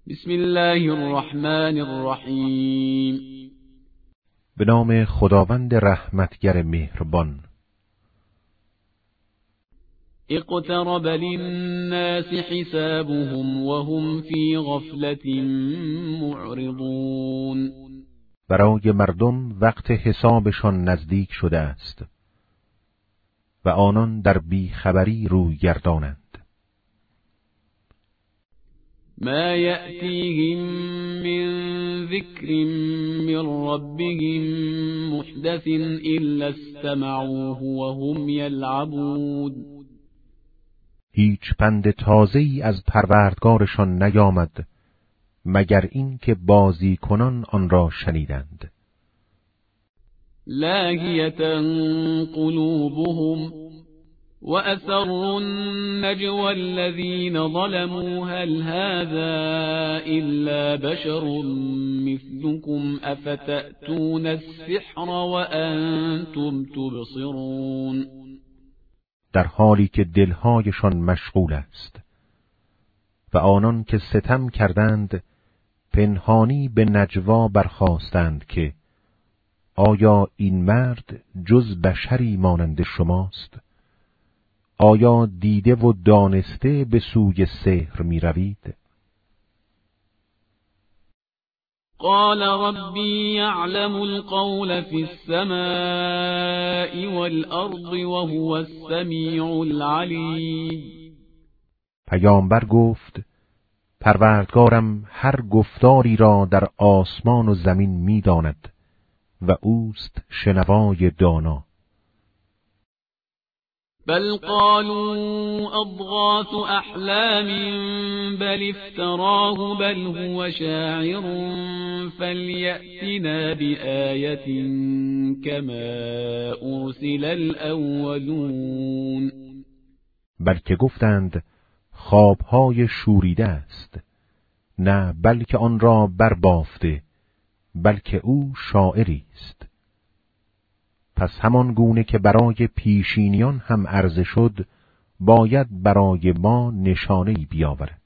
بسم الله الرحمن الرحیم. به نام خداوند رحمتگر مهربان. اقترب للناس حسابهم وهم فی غفلة معرضون. برای مردم وقت حسابشان نزدیک شده است و آنان در بیخبری روی گردانند. ما یأتیهم من ذکر من ربهم محدث الا استمعوه وهم یلعبون. هیچ پند تازه‌ای از پروردگارشان نیامد مگر این که بازی کنان آن را شنیدند. لاهیة قلوبهم وأسروا النجوى الذين ظلموا هل هذا إلا بشر مثلكم أفتأتون السحر وأنتم تبصرون. در حالی که دلهایشان مشغول است و آنان که ستم کردند پنهانی به نجوا برخاستند که آیا این مرد جز بشری مانند شماست؟ آیا دیده و دانسته به سوی سحر می روید؟ قال ربی یعلم القول فی السماء والارض وهو السمیع العلیم. پیامبر گفت پروردگارم هر گفتاری را در آسمان و زمین می داند و اوست شنوای دانا. بل قالوا اضغاث احلام بل افتراه بل هو شاعر فلیأتنا بآیة كما ارسل الاولون. بلکه گفتند خوابهای شوریده است، نه بلکه آن را بربافته، بلکه او شاعری است. پس همان گونه که برای پیشینیان هم عرضه شد باید برای ما نشانه‌ای بیاورد.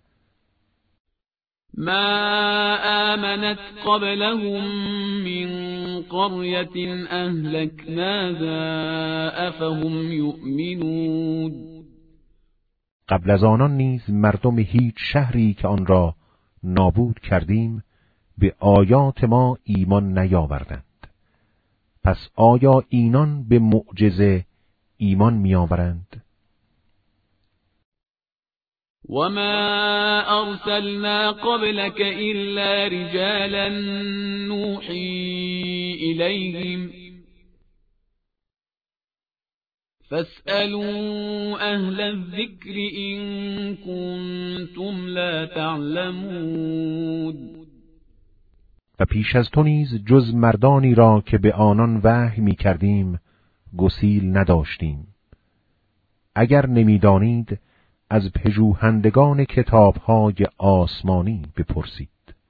ما آمنت قبلهم من قرية أهلكناها أفهم يؤمنون. قبل از آنان نیز مردم هیچ شهری که آن را نابود کردیم به آیات ما ایمان نیاوردند. پس آیا اینان به معجزه ایمان می‌آورند؟ وما أرسلنا قبلك إلا رجالا نوحي إليهم فاسألوا أهل الذكر إن كنتم لا تعلمون. و پیش از تو نیز جز مردانی را که به آنان وحی می کردیم گسیل نداشتیم. اگر نمیدانید از پژوهندگان کتابهای آسمانی بپرسید.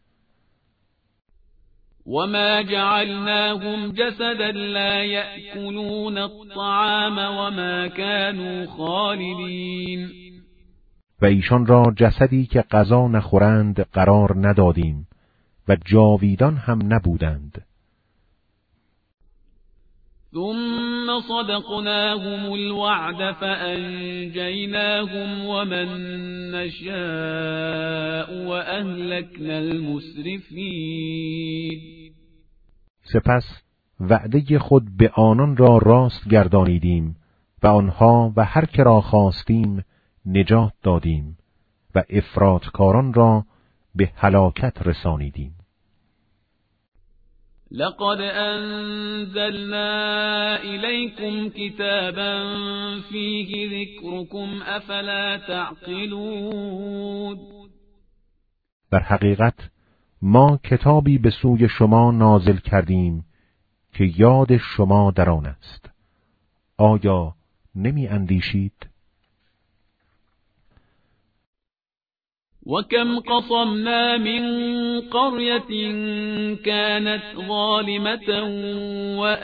وما جعلناهم جسدا لا يأكلون الطعام وما كانوا خالدين. و ایشان را جسدی که غذا نخورند قرار ندادیم و جاویدان هم نبودند. ثم صدقناهم الوعد فأنجيناهم ومن نشاء وأهلكنا المسرفين. سپس وعده خود به آنان را راست گردانیدیم و آنها و هر که را خواستیم نجات دادیم و افراطکاران را به هلاکت رسانیدیم. لقد أنزلنا إليكم كتابا فيه ذكركم أفلا تعقلون. در حقیقت ما کتابی به سوی شما نازل کردیم که یاد شما در آن است. آیا نمی اندیشید؟ وكم قصمنا من قرية كانت ظالمة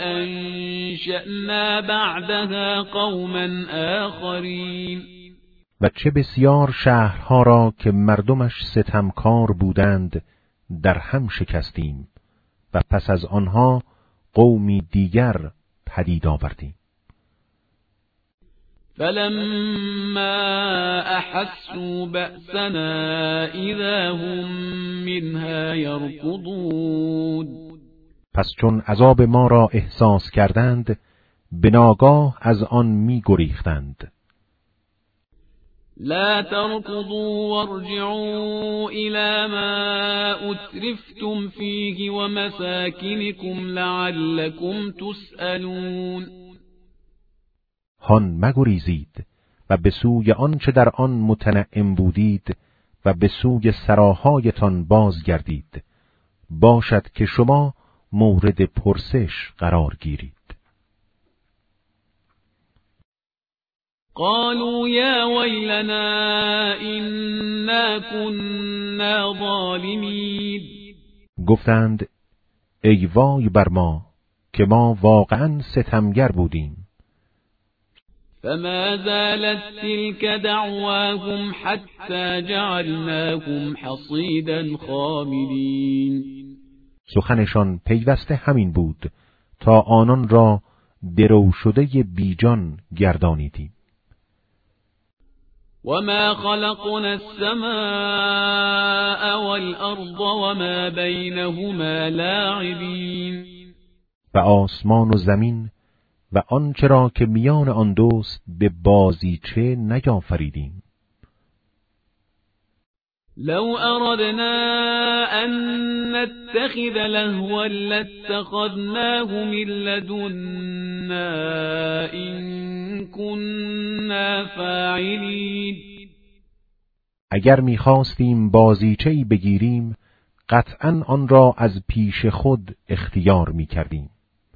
وأنشأنا بعدها قوما آخرين. و چه بسیار شهرها را که مردمش ستمکار بودند در هم شکستیم و پس از آنها قومی دیگر پدید آوردیم. فلما احسوا بأسنا اذا هم منها يركضون. پس چون عذاب ما را احساس کردند به ناگاه از آن می گریختند. لا تركضوا وارجعوا إلى ما أترفتم فيه ومساكنكم لعلكم تسألون. هان مگریزید و به سوی آنچه در آن متنعم بودید و به سوی سراهایتان بازگردید، باشد که شما مورد پرسش قرار گیرید. قالوا يا ويلنا إنا كنا ظالمين. گفتند ای وای بر ما که ما واقعا ستمگر بودیم. فما زالت تلك دعواهم حتى جعلناهم حصيدا خامدين. سخنشان پیوسته همین بود تا آنان را درو شده بیجان گردانیدیم. وما خلقنا السماء والأرض وما بينهما لاعبين. و آسمان و زمین و آنچه را که میان آن دوست به بازیچه نیافریدیم. لو اردنا ان نتخذ لهوا لاتخذناه من لدنا ان كنا فاعلین. اگر میخواستیم بازیچه‌ای بگیریم قطعاً آن را از پیش خود اختیار میکردیم.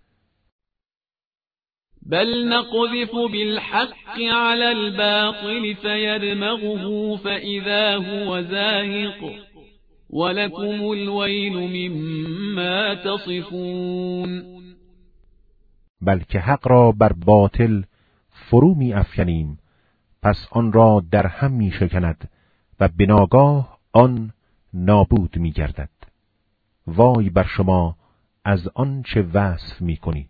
بل نقذف بالحق على الباطل فيدمغه فإذا هو زاهق ولكم الويل مما تصفون. بلکه حق را بر باطل فرو می افکنیم پس آن را در هم می شکند و به ناگاه آن نابود می گردد. وای بر شما از آن چه وصف می کنید.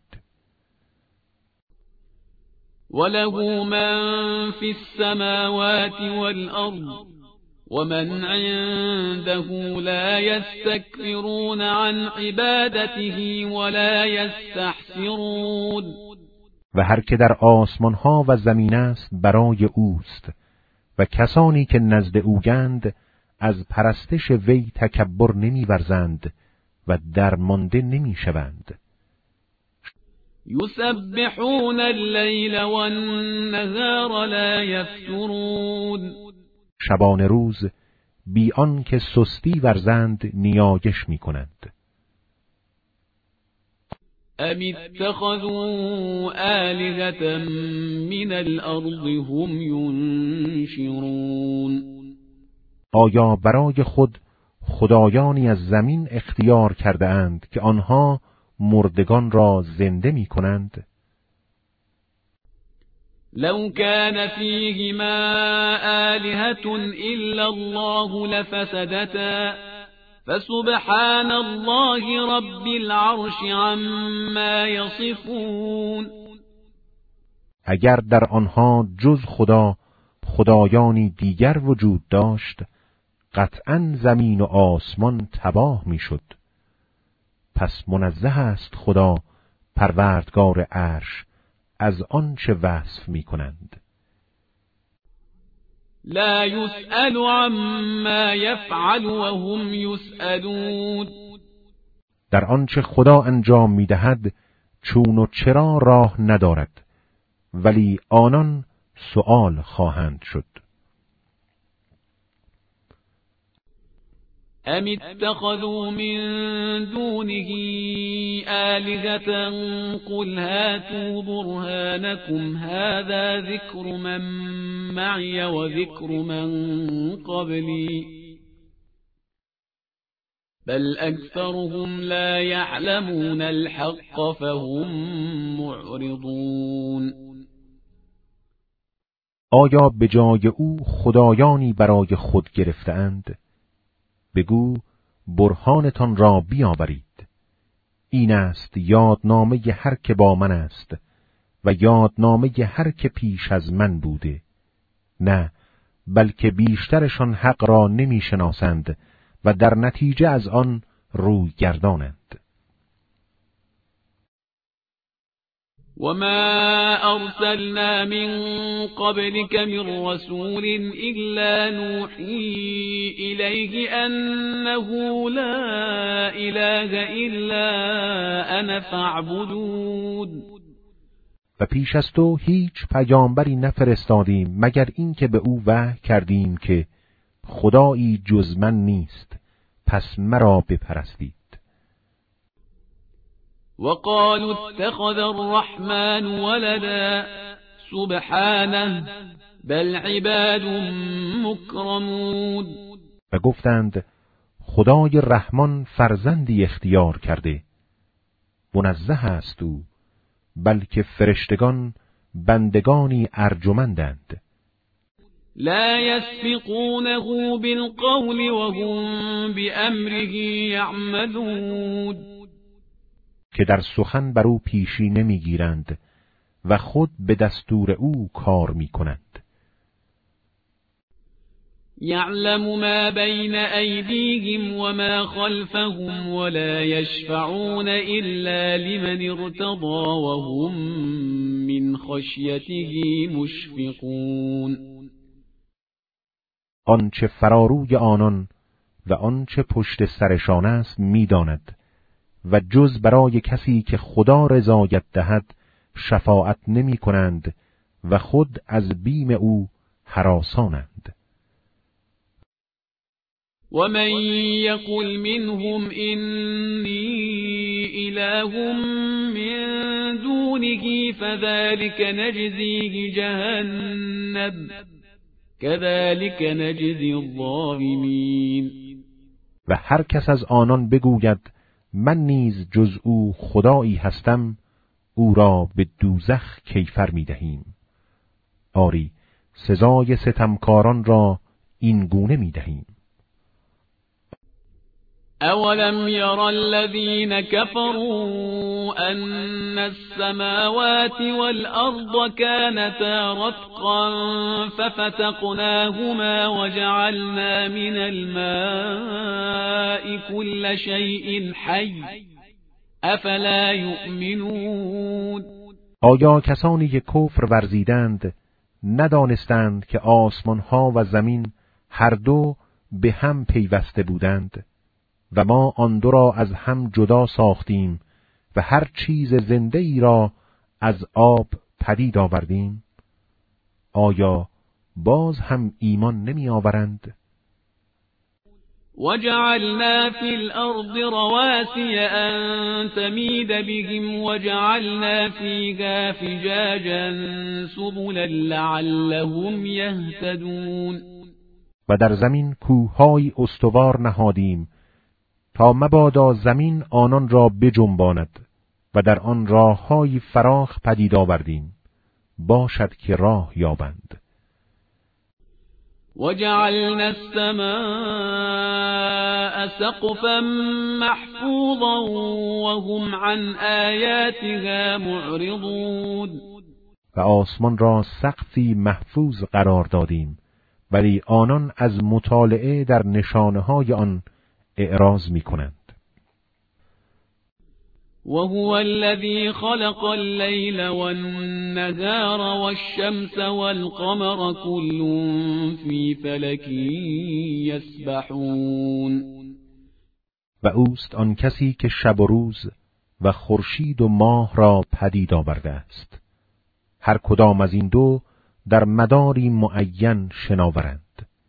وله من في السماوات والأرض ومن عنده لا يستكبرون عن عبادته ولا يستحسرون. و هر که در آسمان ها و زمین است برای اوست و کسانی که نزد اوگند از پرستش وی تکبر نمی ورزند و درمانده نمی شوند. یسبحون اللیل والنهار لا یفترون. شبان روز بی آن که سستی ورزند نیایش می کنند. ام اتخذوا آلهة من الارض هم ینشرون. آیا برای خود خدایانی از زمین اختیار کرده اند که آنها مردگان را زنده می کنند؟ لو كان فيهما آلهة إلا الله لفسدتا فسبحان الله رب العرش عما يصفون. اگر در آنها جز خدا خدایانی دیگر وجود داشت قطعاً زمین و آسمان تباه میشد. پس منزه است خدا پروردگار عرش از آن چه وصف می کنند. لا يسأل عما يفعل وهم يسألون. در آنچه خدا انجام می دهد چون و چرا راه ندارد ولی آنان سؤال خواهند شد. ام اتخذوا من دونه آلهة قل هاتوا برهانكم هذا ذكر من معي وذكر من قبلي بل أكثرهم لا يعلمون الحق فهم معرضون. آیا به جای او خدایانی برای خود گرفته‌اند؟ بگو برهانتان را بیاورید. این است یادنامه هر که با من است و یادنامه هر که پیش از من بوده. نه، بلکه بیشترشان حق را نمی شناسند و در نتیجه از آن روی گردانند. وما أرسلنا من قبلك من رسول إلا نوحي إليه أنه لا إله إلا أنا فاعبدون. و پیش از تو هیچ پیامبری نفرستادیم مگر اینکه به او وحی کردیم که خدایی جز من نیست، پس مرا بپرستید. وقالوا اتخذ الرحمن ولدا سبحانه بل عباد مکرمون. و گفتند خدای رحمان فرزندی اختیار کرده، منزه است او، بلکه فرشتگان بندگانی ارجمندند. لا يسبقونه بالقول وهم بأمره يعملون. که در سخن بر او پیشی نمیگیرند و خود به دستور او کار میکنند. يعلم ما بين أيديهم وما خلفهم ولا يشفعون إلا لمن ارتضى وهم من خشيته مشفقون. آنچه فراروی آنان و آنچه پشت سرشان است میداند و جز برای کسی که خدا رضایت دهد شفاعت نمی کنند و خود از بیم او هراسانند. ومن يقل منهم إني إله من دونه فذلك نجزيه جهنم كذلك نجزي الظالمين. و هر کس از آنان بگوید من نیز جز او خدایی هستم، او را به دوزخ کیفر می دهیم. آری، سزای ستمکاران را این گونه می دهیم. أولم ير الذين كفروا أن السماوات والأرض كانتا رتقا ففتقناهما وجعلنا من الماء كل شيء حي أفلا يؤمنون. آیا کسانی که کفر ورزیدند ندانستند که آسمانها و زمین هر دو به هم پیوسته بودند و ما آن دو را از هم جدا ساختیم و هر چیز زنده ای را از آب پدید آوردیم؟ آیا باز هم ایمان نمی آورند؟ وجعلنا في الأرض رواسي أن تميد بهم وجعلنا فيها فجاجا سبلا لعلهم يهتدون. و در زمین کوههای استوار نهادیم تا مبادا زمین آنان را بجنباند و در آن راههای فراخ پدید آوردیم، باشد که راه یابند. وجعلنا السماء سقفا محفوظا وهم عن آياتها معرضون. و آسمان را سقفی محفوظ قرار دادیم، ولی آنان از مطالعه در نشانه‌های آن اعراض می‌کنند. وهو الذي خلق الليل والنهار والشمس والقمر كل في فلك يسبحون. و اوست آن کسی که شب و روز و خورشید و ماه را پدید آورده است، هر کدام از این دو در مداری معین شناورند.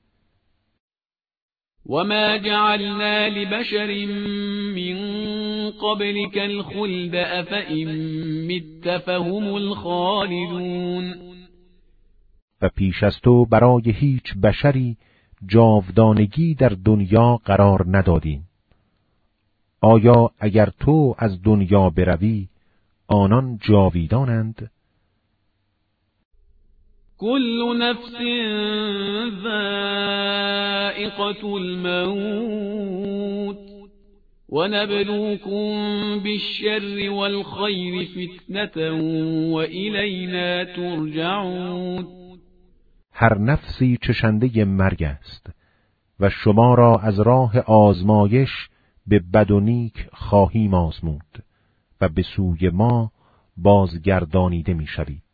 وما جعلنا لبشر من قبلك الخلد أفإن مت فهم الخالدون. و پیش از تو برای هیچ بشری جاودانگی در دنیا قرار ندادیم. آیا اگر تو از دنیا بروی آنان جاویدانند؟ كل نفس ذائقة الموت ونبلوكم بالشر والخير فتنة وإلینا ترجعون. هر نفسی چشنده مرگ است و شما را از راه آزمایش به بد و نیک خواهیم آزمود و به سوی ما بازگردانیده می‌شوید.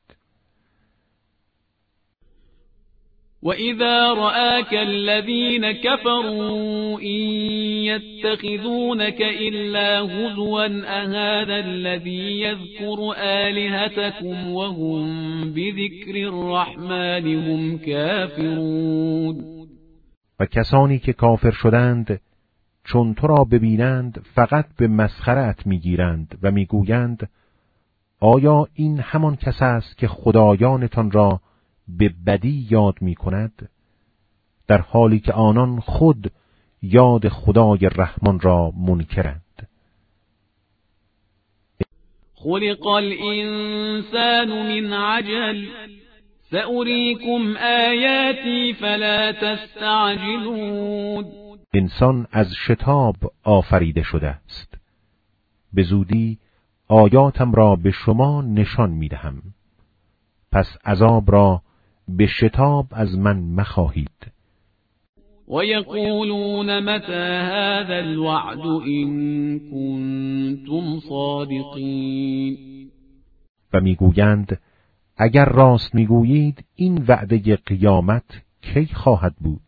وَإِذَا رَآكَ الَّذِينَ كَفَرُوا إِن يَتَّخِذُونَكَ إِلَّا هُزُوًا أَهَذَا الَّذِي يَذْكُرُ آلِهَتَكُمْ وَهُمْ بِذِكْرِ الرَّحْمَنِ هُمْ كَافِرُونَ. و کسانی که کافر شدند چون تو را ببینند فقط به مسخره‌ات میگیرند و میگویند آیا این همان کس است که خدایانتان را به بدی یاد می کند، در حالی که آنان خود یاد خدای رحمان را منکرند. خلق الانسان من عجل سأریکم آیاتی فلا تستعجلون. انسان از شتاب آفریده شده است، به زودی آیاتم را به شما نشان می دهم، پس عذاب را به شتاب از من مخواهید. و یقولون متى هذا الوعد ان کنتم صادقین. و میگویند اگر راست میگویید این وعده قیامت کی خواهد بود؟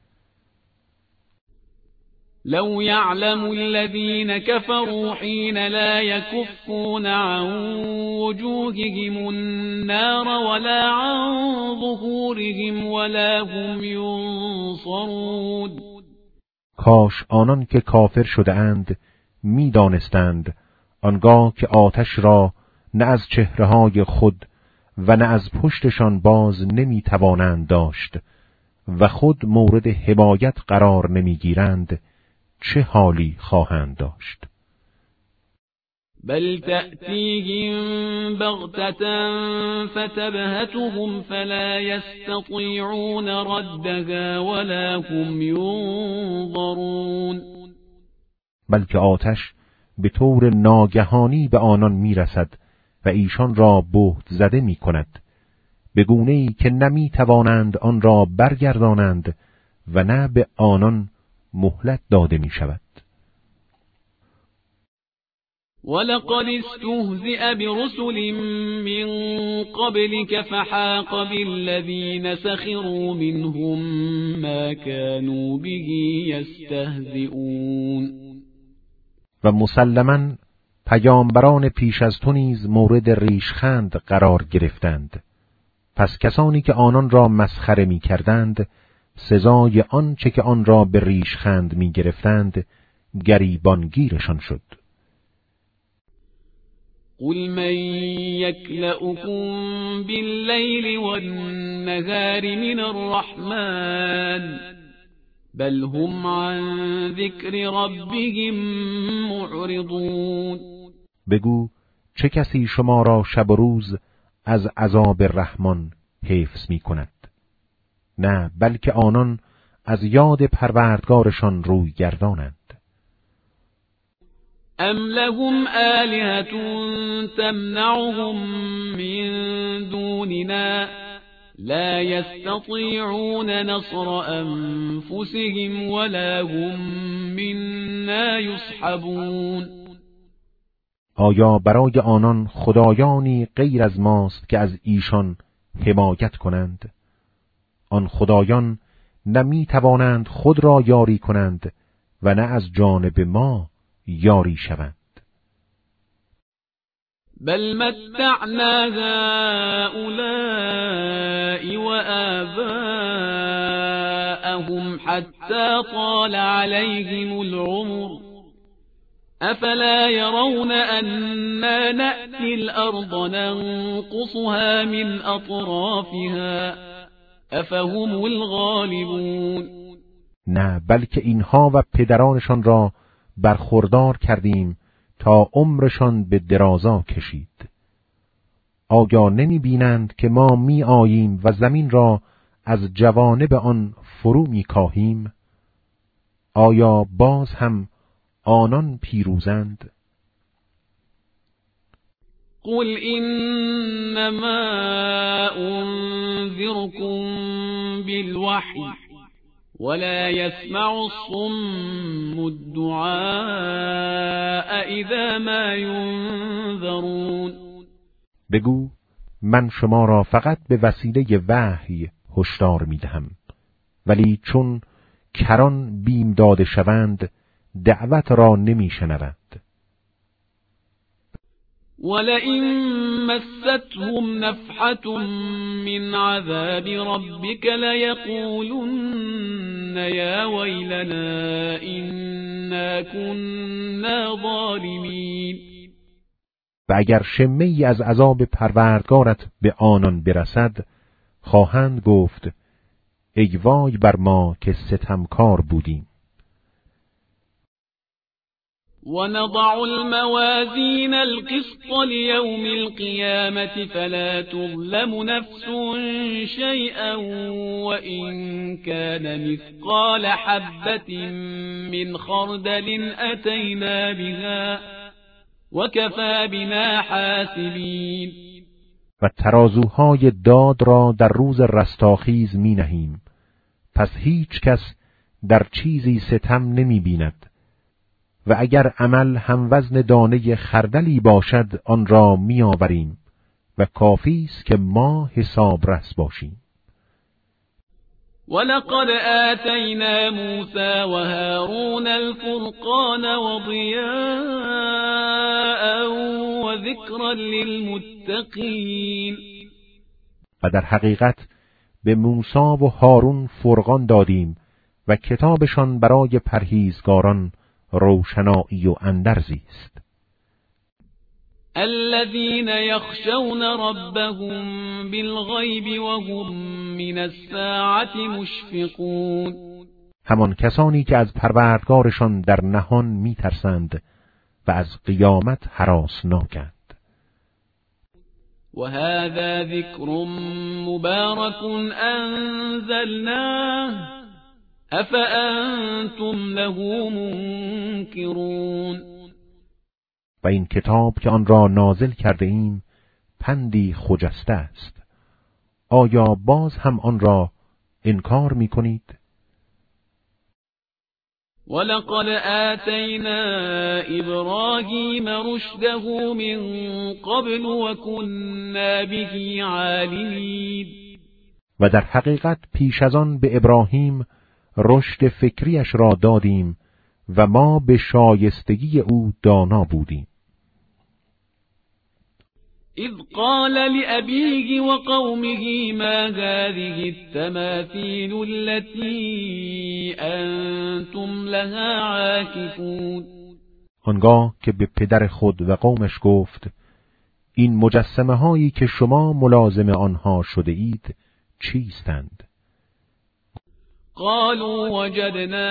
لو يعلم الذين كفروا حين لا يكفون عن وجوههم النار ولا عن ظهورهم ولا هم ينصرون. کاش آنان که کافر شده اند می دانستند آنگاه که آتش را نه از چهره‌های خود و نه از پشتشان باز نمی توانند داشت و خود مورد حمایت قرار نمی گیرند، چه حالی خواهند داشت؟ بل تأتیهم بغتة فتبهتهم فلا يستطيعون ردها ولا هم ينظرون. بلکه آتش به طور ناگهانی به آنان میرسد و ایشان را بهت زده می کند، به گونه‌ای که نمی توانند آن را برگردانند و نه به آنان مهلت داده می شود. ولقد استهزئ برسل من قبلك فحاق بالذین سخروا منهم ما كانوا به یستهزئون. و مسلماً پیامبران پیش از تو نیز مورد ریشخند قرار گرفتند، پس کسانی که آنان را مسخره می کردند سزای آنچه که آن را به ریشخند می گرفتند گریبانگیرشان شد. قل من یکلؤکم باللیل والنهار من الرحمن بل هم عن ذکر ربهم معرضون. بگو چه کسی شما را شب و روز از عذاب رحمان حفظ می کند؟ نه، بلکه آنان از یاد پروردگارشان روی گردانند. ام لهم آلهة تمنعهم من دوننا لا يستطيعون نصر انفسهم ولا هم منا يصحبون. آیا برای آنان خدایانی غیر از ماست که از ایشان حمایت کنند؟ آن خدایان نه می توانند خود را یاری کنند و نه از جانب ما یاری شوند. بل متعنا هؤلاء وآباءهم حتى طال عليهم العمر افلا يرون أنا نأتي الأرض ننقصها من أطرافها افهم الغالبون. نه، بلکه اینها و پدرانشان را برخوردار کردیم تا عمرشان به درازا کشید. آیا نمی بینند که ما می آییم و زمین را از جوانب آن فرو می کاهیم؟ آیا باز هم آنان پیروزند؟ قل انما انذركم بالوحی ولا يسمع الصم الدعاء اذا ما ينذرون. بگو من شما را فقط به وسیله وحی هشدار می‌دهم، ولی چون کران بیم داده شوند دعوت را نمی‌شنوند. ولئن مستهم نفحة من عذاب ربك ليقولن يا ويلنا إنا كنا ظالمين. و اگر شمه‌ای از عذاب پروردگارت به آنان برسد خواهند گفت ای وای بر ما که ستمکار بودیم. ونضع الموازين القسط ليوم القيامة فلا تظلم نفس شيئا وإن كان مثقال حبة من خردل أتينا بها وكفى بنا حاسبين. و ترازوهای داد را در روز رستاخیز می نهیم، پس هیچ کس در چیزی ستم نمی بیند و اگر عمل هم وزن دانه خردلی باشد آن را می آوریم و کافی است که ما حسابرس باشیم. ولقد آتینا موسى وهارون الفرقان وضیاء وذکرا للمتقین. و در حقیقت به موسی و هارون فرقان دادیم و کتابشان برای پرهیزگاران روشنایی و اندرزی است. الذين يخشون ربهم بالغیب وهم من الساعة مشفقون. همان کسانی که از پروردگارشان در نهان می‌ترسند و از قیامت هراسناکند. وهذا ذكر مبارك أنزلناه أفأنتم له منكرون. و این کتاب که آن را نازل کرده ایم پندی خجسته است، آیا باز هم آن را انکار می کنید؟ ولقد آتینا ابراهیم رشده من قبل وكنا به عالمین. و در حقیقت پیش از آن به ابراهیم رشد فکریش را دادیم و ما به شایستگی او دانا بودیم. اذ قال لأبيه وقومه ما هذه التماثيل التي أنتم لها عاكفون. آنگاه که به پدر خود و قومش گفت این مجسمه هایی که شما ملازم آنها شده اید چیستند؟ قالوا وجدنا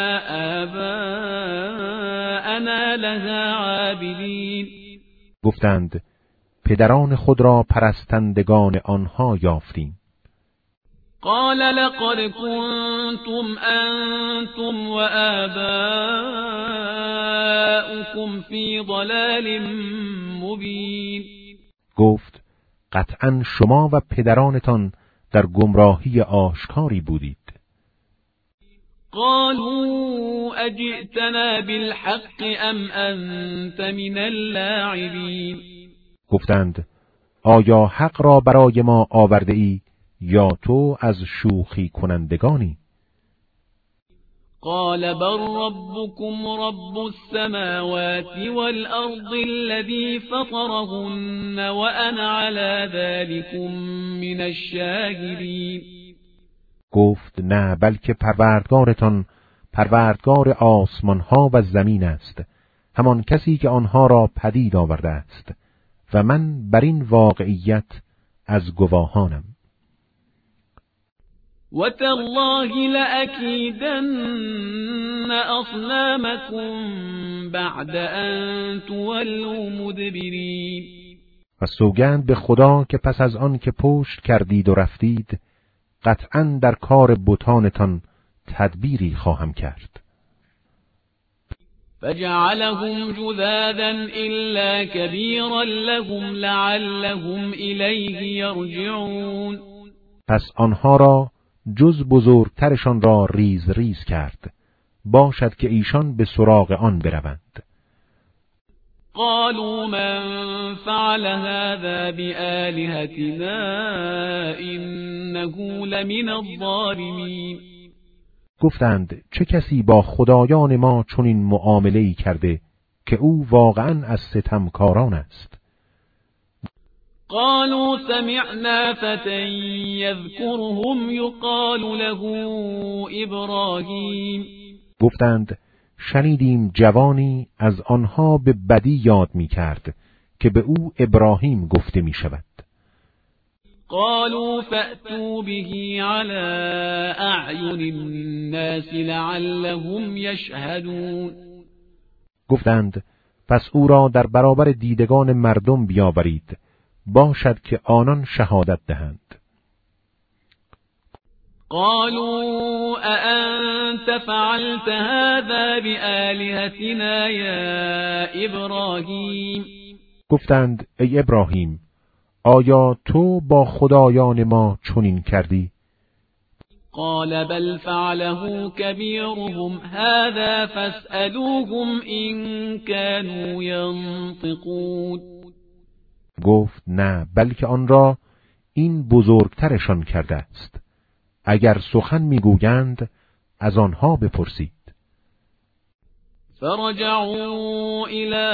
آباءنا لها عابدين. گفتند پدران خود را پرستندگان آنها یافتیم. قال لقد كنتم أنتم وآباؤكم في ضلال مبين. گفت قطعا شما و پدرانتان در گمراهی آشکاری بودید. قالوا اجئتنا بالحق ام انت من اللاعبین. گفتند آیا حق را برای ما آورده ای یا تو از شوخی کنندگانی؟ قال بل ربكم رب السماوات والأرض الذي فطرهن وأنا على ذلكم من الشاهدين. گفت نه، بلکه پروردگارتان پروردگار آسمان ها و زمین است، همان کسی که آنها را پدید آورده است و من بر این واقعیت از گواهانم. وتالله لأكيدن أصنامكم بعد أن تولوا مدبرين. و سوگند به خدا که پس از آن که پشت کردید و رفتید قطعاً در کار بتانتان تدبیری خواهم کرد. فجعلهم جذاذا إلا كبيرا لهم لعلهم إليه يرجعون. پس آنها را جز بزرگترشان را ریز ریز کرد، باشد که ایشان به سراغ آن بروند. قالوا من فعل هذا بآلهتنا إنه لمن الظالمين. گفتند چه کسی با خدایان ما چنین معامله‌ای کرده که او واقعاً از ستمکاران است. قالوا سمعنا فتى يذكرهم يقال له إبراهيم. گفتند شنیدیم جوانی از آنها به بدی یاد می کرد که به او ابراهیم گفته می شود. قالوا فأتوا به على أعين الناس لعلهم يشهدون. گفتند پس او را در برابر دیدگان مردم بیاورید، باشد که آنان شهادت دهند. قالوا أأنت فعلت هذا بآلهتنا يا إبراهيم. گفتند ای ابراهیم، آیا تو با خدایان ما چنین کردی؟ قال بل فعله كبيرهم هذا فاسألوهم إن كانوا ينطقون. گفت نه، بلکه آن را این بزرگترشان کرده است. اگر سخن میگویند از آنها بپرسید. فرجعوا إلى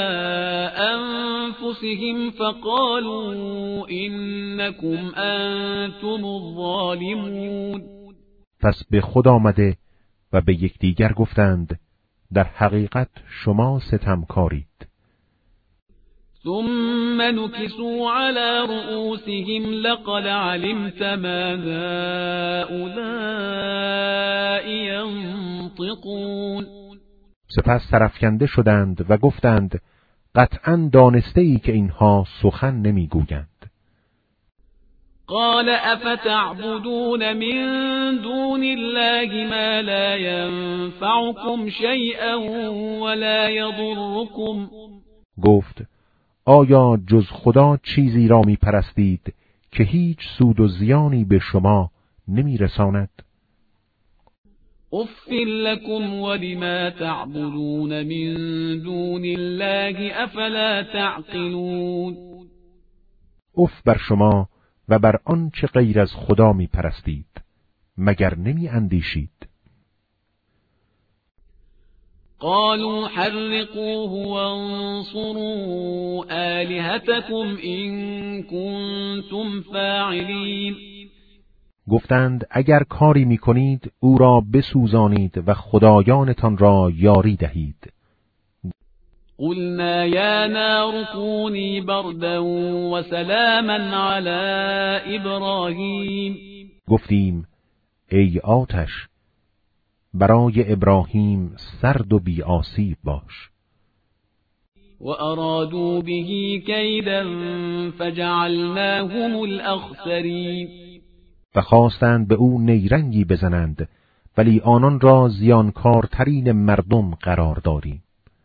أنفسهم فقالوا إنكم أنتم الظالمون. پس به خود آمده و به یکدیگر گفتند در حقیقت شما ستمکارید. ثم نكسوا على رؤوسهم لقد علمت ما هؤلاء ينطقون. سپس سرافکنده شدند و گفتند قطعاً دانسته ای که اینها سخن نمیگویند. قال افتعبدون من دون الله ما لا ينفعكم شيئا ولا يضركم. گفت آیا جز خدا چیزی را می پرستید که هیچ سود و زیانی به شما نمی رساند؟ اف لكم ولما تعبدون من دون الله افلا تعقلون. اف بر شما و بر آن چه غیر از خدا می پرستید، مگر نمی اندیشید؟ قالوا حرقوه وانصروا آلهتكم إن كنتم فاعلين. گفتند اگر کاری می کنید او را بسوزانید و خدایانتان را یاری دهید. قلنا يا نار كوني بردا وسلاما على إبراهيم. گفتیم ای آتش برای ابراهیم سرد و بی آسیب باش. و ارادوا به کیدا فجعلناهم الاخسرین. و خواستند به او نیرنگی بزنند ولی آنان را زیانکارترین مردم قرار دادیم.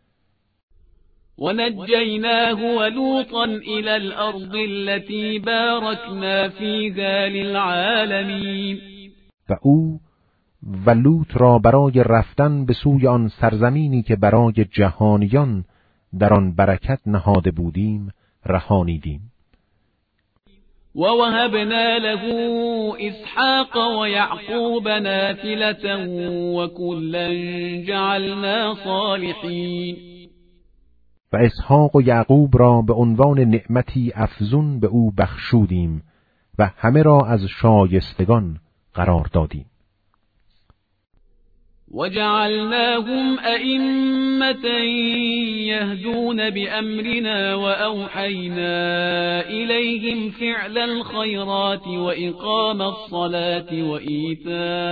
و نجیناه و لوطا الى الارض التي باركنا فيها للعالمین. و او و لوط را برای رفتن به سوی آن سرزمینی که برای جهانیان در آن برکت نهاده بودیم رهانیدیم. و وهبنا له اسحاق و یعقوب نافلة و کلا جعلنا صالحین. و اسحاق و یعقوب را به عنوان نعمتی افزون به او بخشودیم و همه را از شایستگان قرار دادیم. وجعلناهم أئمة يهدون بأمرنا وأوحينا إليهم فعل الخيرات وإقام الصلاة وإيتاء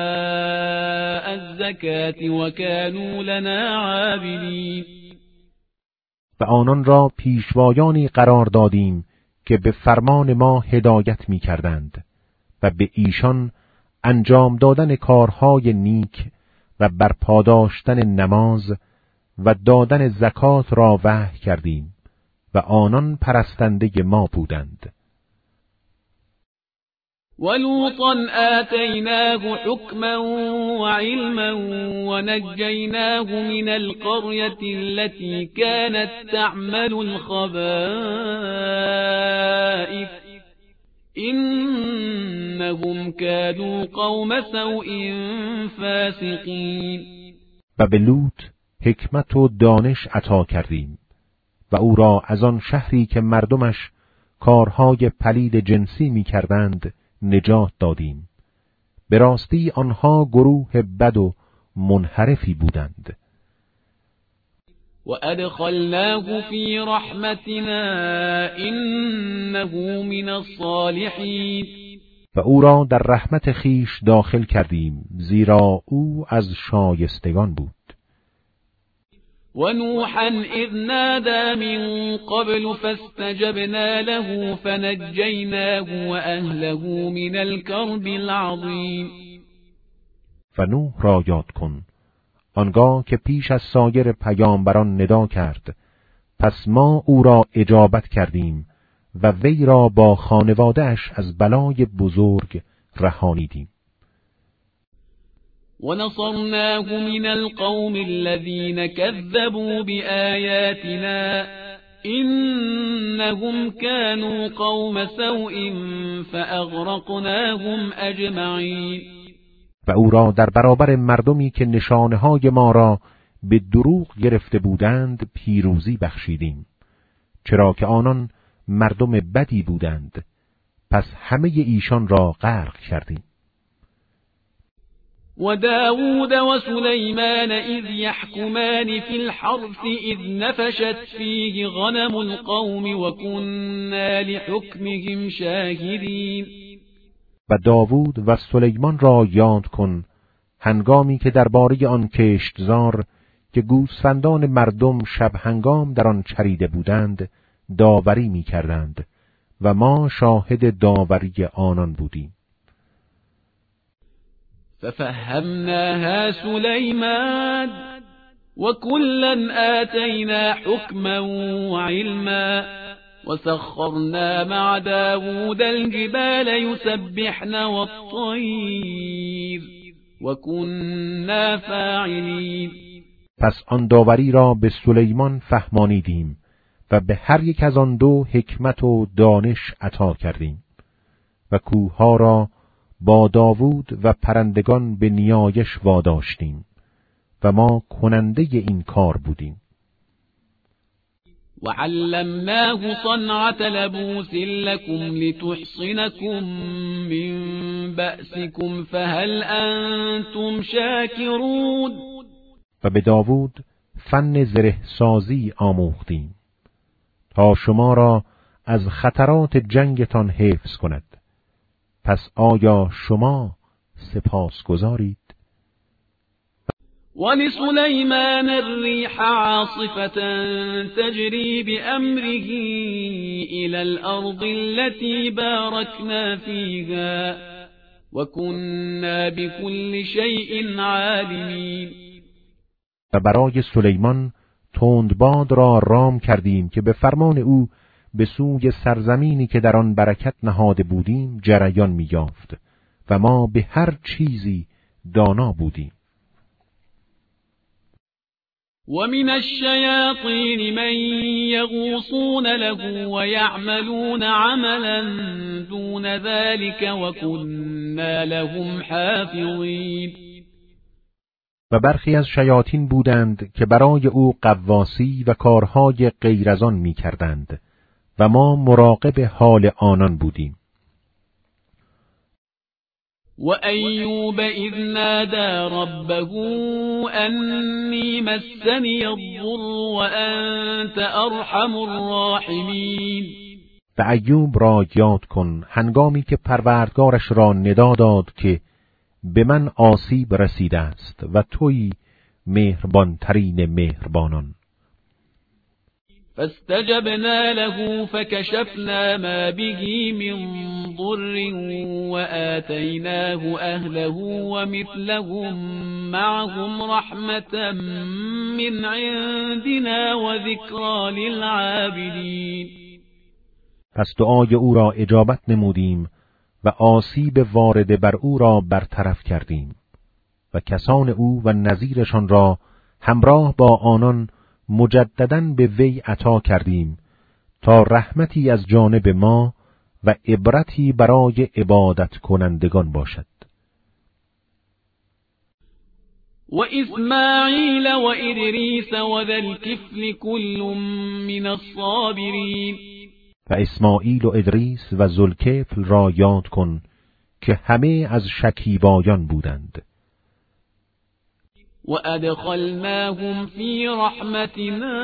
الزكاة وكانوا لنا عابدين. و آنان را پیشوایانی قرار دادیم که به فرمان ما هدایت می کردند و به ایشان انجام دادن کارهای نیک و برپاداشتن نماز و دادن زکات را وحی کردیم و آنان پرستنده ما بودند. ولوطا آتيناه حكما وعلما ونجيناه من القرية التي كانت تعمل الخبائث إنهم كانوا قوم سوء فاسقين. و به لوط حکمت و دانش عطا کردیم و او را از آن شهری که مردمش کارهای پلید جنسی می کردند نجات دادیم. به راستی آنها گروه بد و منحرفی بودند. و ادخلناه فی رحمتنا انه من الصالحین. و او را در رحمت خیش داخل کردیم زیرا او از شایستگان بود. ونوحا اذ نادى من قبل فاستجبنا له فنجيناه وأهله من الكرب العظيم. و نوح را یاد کن آنگاه که پیش از سایر پیامبران ندا کرد، پس ما او را اجابت کردیم و وی را با خانواده‌اش از بلای بزرگ رهانیدیم. ونصرناه من القوم الذين كذبوا بآياتنا إنهم كانوا قوم سوء فأغرقناهم أجمعين. و او را در برابر مردمی که نشانه‌های ما را به دروغ گرفته بودند پیروزی بخشیدیم، چرا که آنان مردم بدی بودند، پس همه ایشان را غرق کردیم. وداود وسليمان إذ يحكمان في الحرث إذ نفشت فيه غنم القوم وكنا لحكمهم شاهدين. و داوود و سلیمان را یاد کن هنگامی که درباره آن کشتزار که گوسفندان مردم شب هنگام در آن چریده بودند داوری می کردند و ما شاهد داوری آنان بودیم. ففهمناها سليمان وكلا آتينا حكما وعلما وسخرنا مع داود الجبال يسبحن والطير وكنا فاعلين. پس آن داوری را به سلیمان فهمانیدیم و به هر یک از آن دو حکمت و دانش عطا کردیم و کوهها را با داوود و پرندگان به نیایش واداشتیم و ما کننده این کار بودیم. وعلمناه صنعة لبوس لكم لتحصنكم من بأسكم فهل أنتم شاكرون. و به داوود فن زره سازی آموختیم تا شما را از خطرات جنگتان حفظ کند. پس آیا شما سپاسگزارید؟ ولسليمان الريح عاصفة تجري بأمره إلى الأرض التي باركنا فيها وكنا بكل شيء عالمين. و برای سلیمان تندباد را رام کردیم که به فرمان او به سوی سرزمینی که در آن برکت نهاده بودیم جریان می‌یافت و ما به هر چیزی دانا بودیم. ومن الشياطين من يغوصون له ويعملون عملا دون ذلك وكنا لهم حافظين. و برخی از شیاطین بودند که برای او غواصی و کارهای غیر از آن می‌کردند و ما مراقب حال آنان بودیم. وأيوب إذ نادى ربه أني مسني الضر وأنت أرحم الراحمين. و ایوب را یاد کن هنگامی که پروردگارش را ندا داد که به من آسیب رسیده است و تویی مهربانترین مهربانان. فاستجبنا له فكشفنا ما به من ضر وآتيناه أهله ومثلهم معهم رحمة من عندنا وذكرى للعابدین. پس دعای او را اجابت نمودیم و آسیب وارد بر او را برطرف کردیم و کسان او و نظیرشان را همراه با آنان مجدداً به وی عطا کردیم تا رحمتی از جانب ما و عبرتی برای عبادت کنندگان باشد. و اسماعیل و ادریس و ذا الکفل کل من الصابرین. و اسماعیل و ادریس و ذوالکفل را یاد کن که همه از شکیبایان بودند. و ادخلناهم فی رحمتنا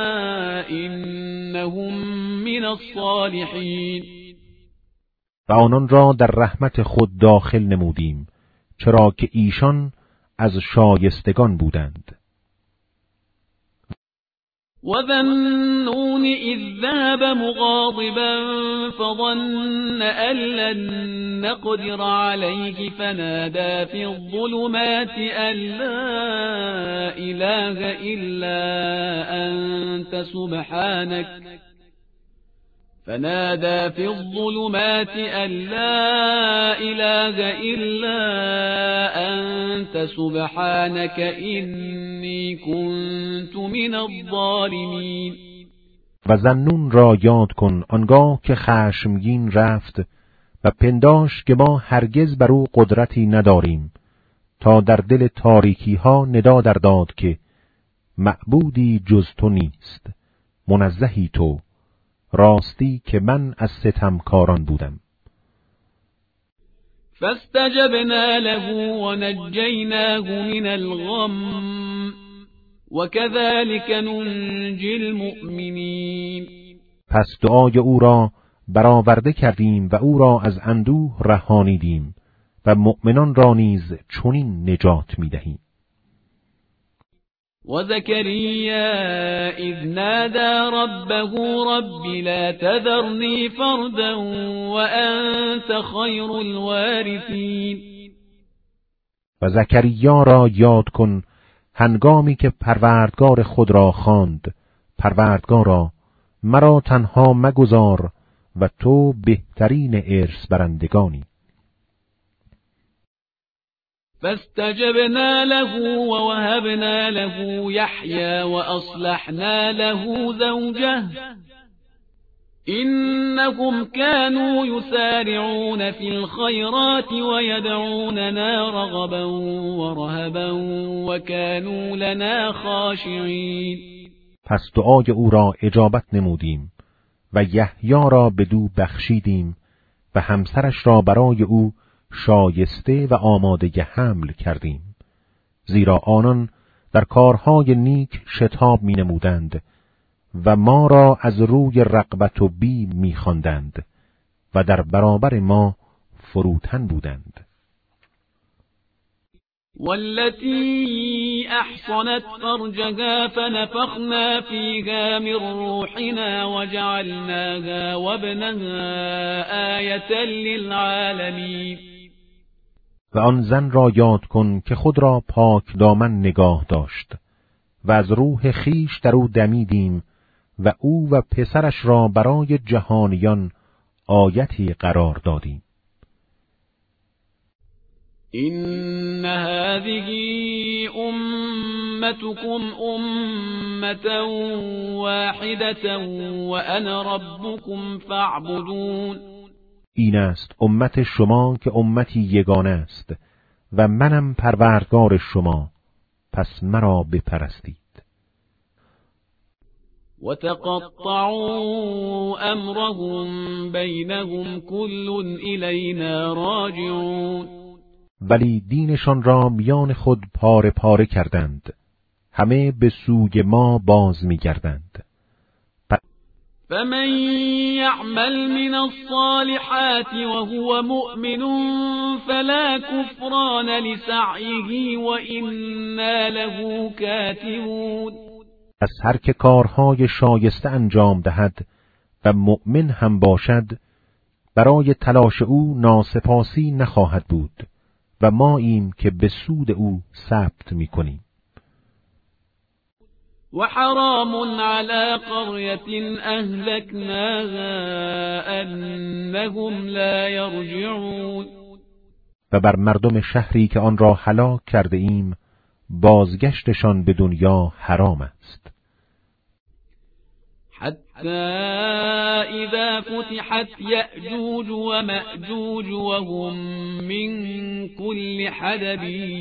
انهم من الصالحین. و آنان را در رحمت خود داخل نمودیم چرا که ایشان از شایستگان بودند. وذنون إذ ذهب مغاضبا فظن أن لن نقدر عليه فنادى في الظلمات أن لا إله إلا أنت سبحانك إني كنت من الظالمین. و ذنون را یاد کن آنگاه که خشمگین رفت و پنداشت که ما هرگز بر او قدرتی نداریم تا در دل تاریکی ها ندا در داد که معبودی جز تو نیست، منزهی تو، راستی که من از ستمکاران بودم. فاستجبنا له ونجيناه من الغم وكذلك ننجي المؤمنین. پس دعای او را برآورده کردیم و او را از اندوه رهانیدیم و مؤمنان را نیز چنین نجات می‌دهیم. وزكريا إذ نادى ربه رب لا تذرني فردا وأنت خير الوارثين. و زکریا را یاد کن هنگامی که پروردگار خود را خواند: پروردگارا مرا تنها مگذار و تو بهترین ارث برندگانی. فاستجبنا له ووهبنا له يحيى وأصلحنا له زوجه إنهم كانوا يسارعون في الخيرات ويدعوننا رغبا ورهبا وكانوا لنا خاشعين. پس دعای او را اجابت نمودیم و یحیی را بدو بخشیدیم و همسرش را برای او شایسته و آماده حمل کردیم، زیرا آنان در کارهای نیک شتاب می نمودند و ما را از روی رغبت و بیم می خواندند و در برابر ما فروتن بودند. والتي احصنت فرجها فنفخنا فيها من روحنا وجعلناها وابنها آية للعالمين. و آن زن را یاد کن که خود را پاک دامن نگاه داشت و از روح خیش در او دمیدیم و او و پسرش را برای جهانیان آیتی قرار دادیم. إن هذه أمتكم أمة واحدة وأنا ربكم فاعبدون. این است امت شما که امتی یگانه است و منم پروردگار شما، پس مرا بپرستید. وتقطعوا أمرهم بينهم كل إلينا راجعون. ولی دینشان را میان خود پاره پاره کردند، همه به سوی ما باز می‌گردند. فمن يعمل من الصالحات وهو مؤمن فلا كفران لسعيه وإنا له كاتبون. پس هر که کارهای شایسته انجام دهد و مؤمن هم باشد، برای تلاش او ناسپاسی نخواهد بود و ماییم که به سود او ثبت می‌کنیم. وحرام على قرية أهلكناها أنهم لا يرجعون. و بر مردم شهری که آن را هلاک کرده ایم بازگشتشان به دنیا حرام است. حتى إذا فتحت يأجوج ومأجوج وهم من كل حدب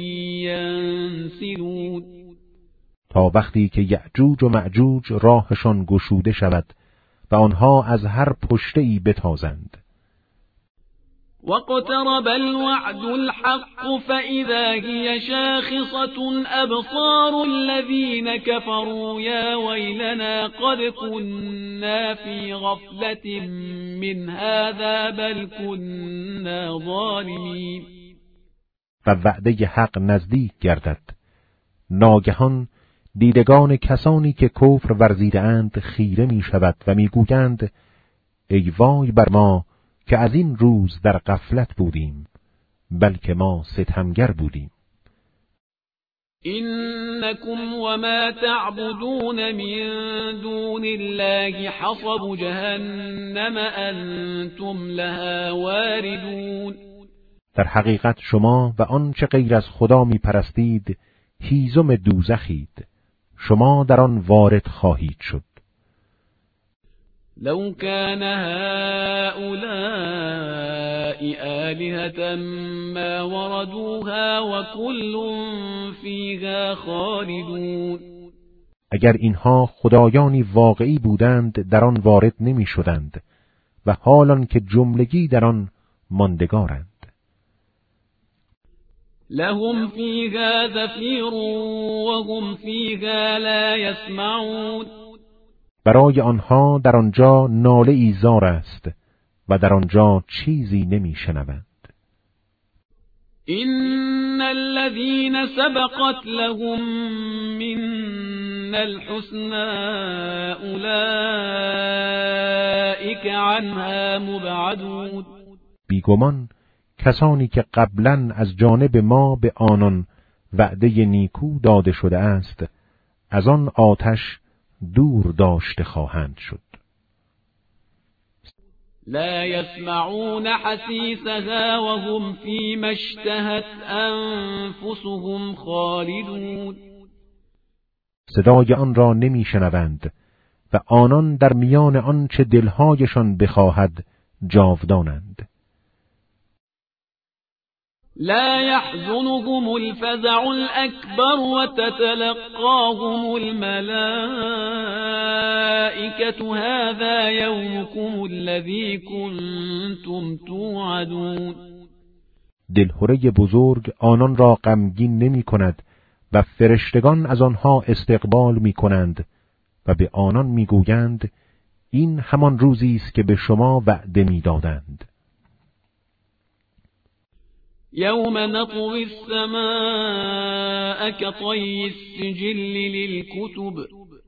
ينسلون. تا وقتی که یأجوج و مأجوج راهشان گشوده شود و آنها از هر پشته‌ای بتازند. واقترب الوعد الحق فإذا هي شاخصة أبصار الذين كفروا يا ويلنا قد كنا في غفلة من هذا بل كنا ظالمين. و وعده حق نزدیک گردد. ناگهان دیدگان کسانی که کفر ورزیده اند خیره می شود و می گویند ای وای بر ما که از این روز در غفلت بودیم، بلکه ما ستمگر بودیم. إنكم وما تعبدون من دون الله حصب جهنم أنتم لها واردون. در حقیقت شما و آنچه غیر از خدا می پرستید هیزم دوزخید، شما در آن وارد خواهید شد. لو كان هؤلاء آلهة ما وردوها وكل فيها خالدون. اگر اینها خدایانی واقعی بودند در آن وارد نمی شدند و حالان که جملگی در آن ماندگارند. لهم فيها زفیر وهم فيها لا يسمعون. برای آنها در آنجا ناله ایزار است و در آنجا چیزی نمی شنوند. إن الذين سبقت لهم من الحسنى أولئك عنها مبعدون. بیگمان کسانی که قبلا از جانب ما به آنان وعده نیکو داده شده است از آن آتش دور داشته خواهند شد. لا يسمعون حسيسها وهم فيما اشتهت أنفسهم خالدون. صدای آن را نمی شنوند و آنان در میان آنچه دلهایشان بخواهد جاودانند. لا يحزنهم الفزع الأكبر وتتلقاهم الملائكة هذا يومكم الذي كنتم توعدون. دلهره بزرگ آنان را غمگین نمی کند و فرشتگان از آنها استقبال می کنند و به آنان می گویند این همان روزی است که به شما وعده می دادند. يوم نطوي السماء كطي السجل للكتب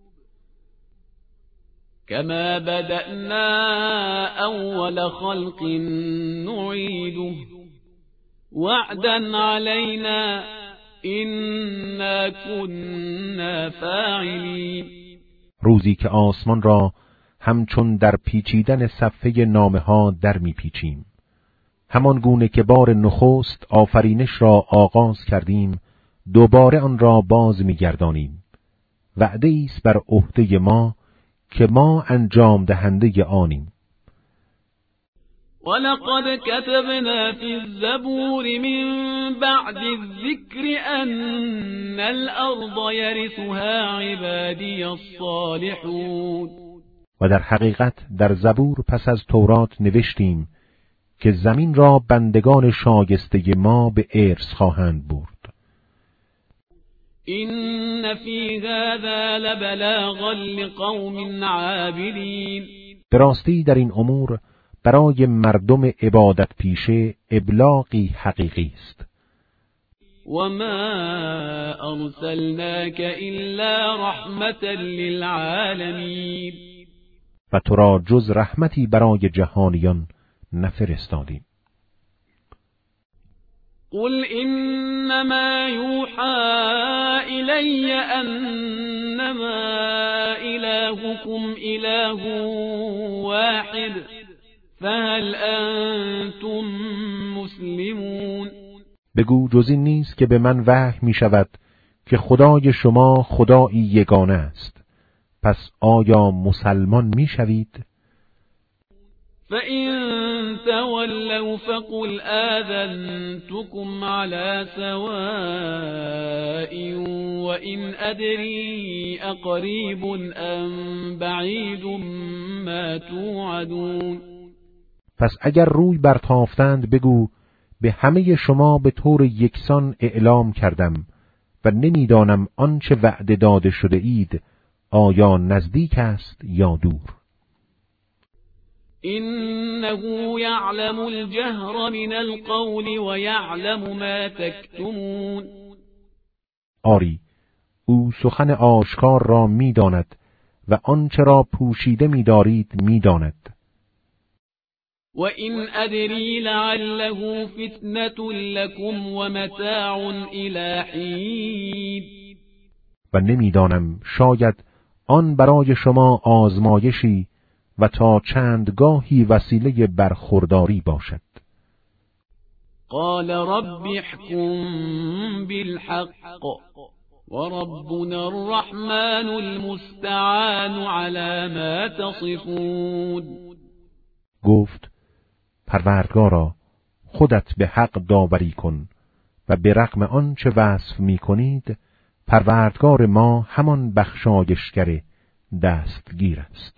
كما بدأنا أول خلق نعيده وعدا علينا إنا كنا فاعلين. روزی که آسمان را همچون در پیچیدن صفحه نامه ها در می پیچیم، همان گونه که بار نخست آفرینش را آغاز کردیم دوباره آن را باز می‌گردانیم. وعده ایست بر عهده ما که ما انجام دهنده آنیم. ولقد كتبنا في الزبور من بعد الذكر أن الأرض يرثها عبادي الصالحون. و در حقیقت در زبور پس از تورات نوشتیم که زمین را بندگان شایسته ما به ارث خواهند برد. این فی هذا لبلاغا لقوم عابدین. به راستی در این امور برای مردم عبادت پیشه ابلاغی حقیقی است. وما أرسلناك إلا رحمة للعالمين. و تو را جز رحمتی برای جهانیان نفرستادیم. قل إنما يوحى إلي أنما إلهكم إله واحد فهل أنتم مسلمون. بگو جز این نیست که به من وحی می شود که خدای شما خدایی یگانه است، پس آیا مسلمان می شوید؟ فَإِن تَوَلَّوْا فَقُلْ آذَنْتُكُمْ عَلَى سَوَاءٍ وَإِنْ أَدْرِي أَقَرِيبٌ أَمْ بَعِيدٌ مَا تُوعَدُونَ. پس اگر روی برتافتند بگو به همه شما به طور یکسان اعلام کردم و نمیدانم آنچه وعده داده شده اید آیا نزدیک است یا دور. إنه يعلم الجهر من القول ويعلم ما تكتمون. آری، او سخن آشکار را میداند و آنچه را پوشیده می‌دارید میداند. وَإِنْ أَدْرِي لَعَلَّهُ فِتْنَةٌ لَكُمْ وَمَتَاعٌ إِلَى حِینٍ. و نمیدانم شاید آن برای شما آزمایشی و تا چندگاهی وسیله برخورداری باشد. قال رب احكم بالحق وربنا الرحمن المستعان على ما تصفون. گفت پروردگارا خودت به حق داوری کن و به رغم آنچه وصف می کنید پروردگار ما همان بخشایشگر دستگیر است.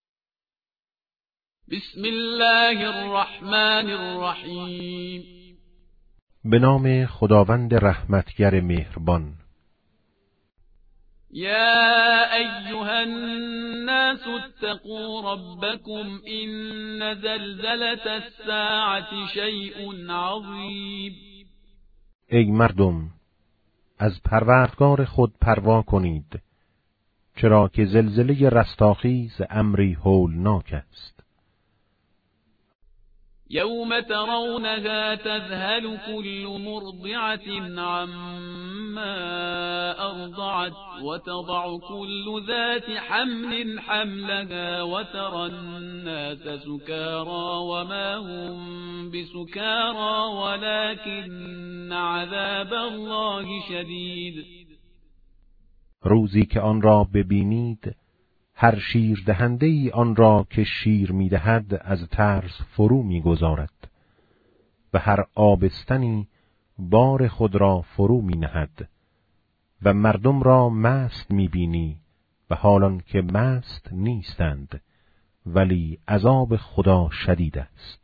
بسم الله الرحمن الرحیم. به نام خداوند رحمتگر مهربان. یا ایها الناس اتقوا ربکم ان زلزلة الساعة شیء عظیم. ای مردم از پروردگار خود پروا کنید، چرا که زلزله رستاخیز امری هولناک است. یوم ترونها تذهل كل مرضعة عما أرضعت وتضع كل ذات حمل حملها وترى الناس سكارى وما هم بسكارى ولكن عذاب الله شدید. روزی که آن را ببینید هر شیر دهنده ای آن را که شیر میدهد از ترس فرو میگذارد و هر آبستنی بار خود را فرو مینهد و مردم را مست میبینی و حالان که مست نیستند، ولی عذاب خدا شدید است.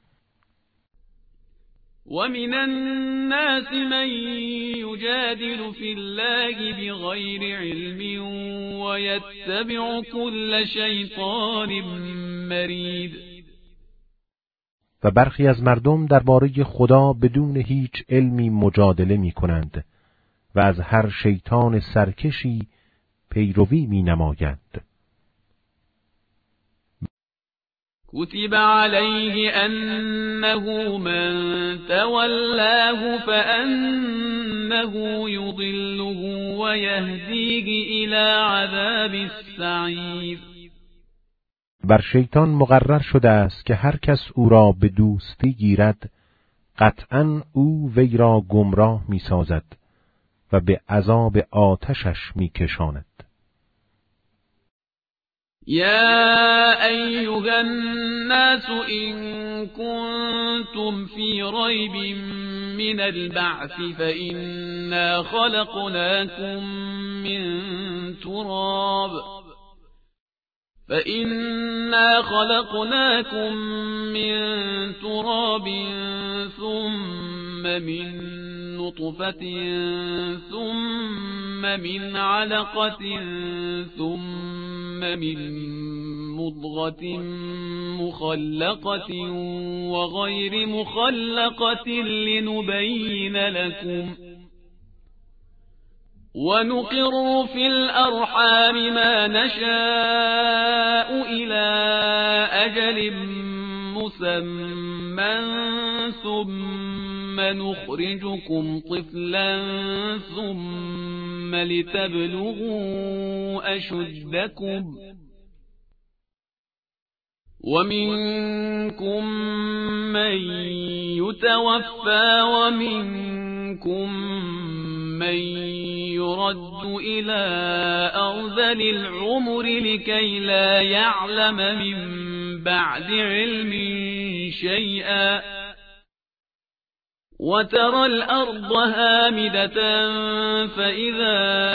وَمِنَ النَّاسِ مَن يُجَادِلُ فِي اللَّهِ بِغَيْرِ عِلْمٍ وَيَتَّبِعُ كُلَّ شَیْطَانٍ مَرِیدٍ. و برخی از مردم درباره خدا بدون هیچ علمی مجادله می‌کنند و از هر شیطان سرکشی پیروی می‌نمایند. كتب عليه أنه من تولاه فأنه يضله ويهديه إلى عذاب السعير. بر شیطان مقرر شده است که هر کس او را به دوستی گیرد قطعاً او وی را گمراه می‌سازد و به عذاب آتشش می‌کشاند. يا أيها الناس إن كنتم في ريب من البعث فإنا خلقناكم من تراب ثم من نطفة ثم من علقة ثم من مضغة مخلقة وغير مخلقة لنبين لكم ونقر في الأرحام ما نشاء إلى أجل مسمى ثم نخرجكم طفلا ثم لتبلغوا أشدكم ومنكم من يتوفى ومنكم من يرد إلى أرذل العمر لكي لا يعلم من بعد علم شيئا وترى الأرض هامدة فإذا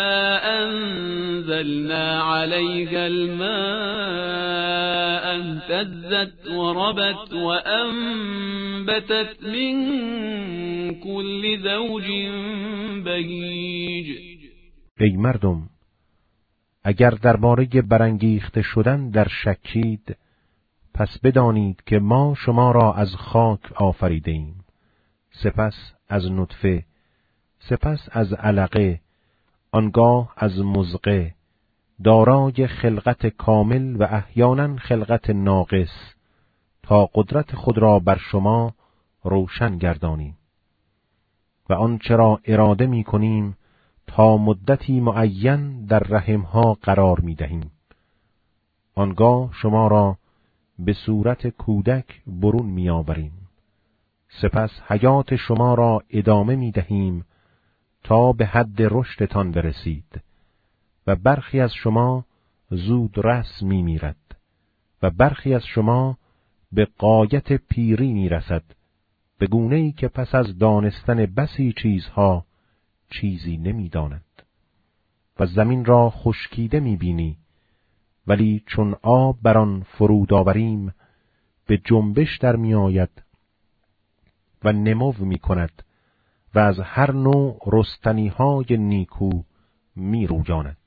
أنزلنا عليها الماء اهتزت وربت وأنبتت من كل زوج بهیج. ای مردم، اگر درباره برانگیخته شدن در شکید، پس بدانید که ما شما را از خاک آفریده ایم، سپس از نطفه، سپس از علقه، آنگاه از مضغه، دارای خلقت کامل و احیانا خلقت ناقص، تا قدرت خود را بر شما روشن گردانیم و آنچه را اراده می کنیم تا مدتی معین در رحمها قرار می دهیم. آنگاه شما را به صورت کودک برون می آوریم. سپس حیات شما را ادامه می دهیم تا به حد رشدتان برسید و برخی از شما زود رس می میرد و برخی از شما به غایت پیری می رسد، به گونه‌ای که پس از دانستن بسی چیزها چیزی نمی داند. و زمین را خشکیده می بینی، ولی چون آب بر آن فرود آوریم به جنبش در می آید و نمو می کند و از هر نوع رستنی‌های نیکو می رویاند.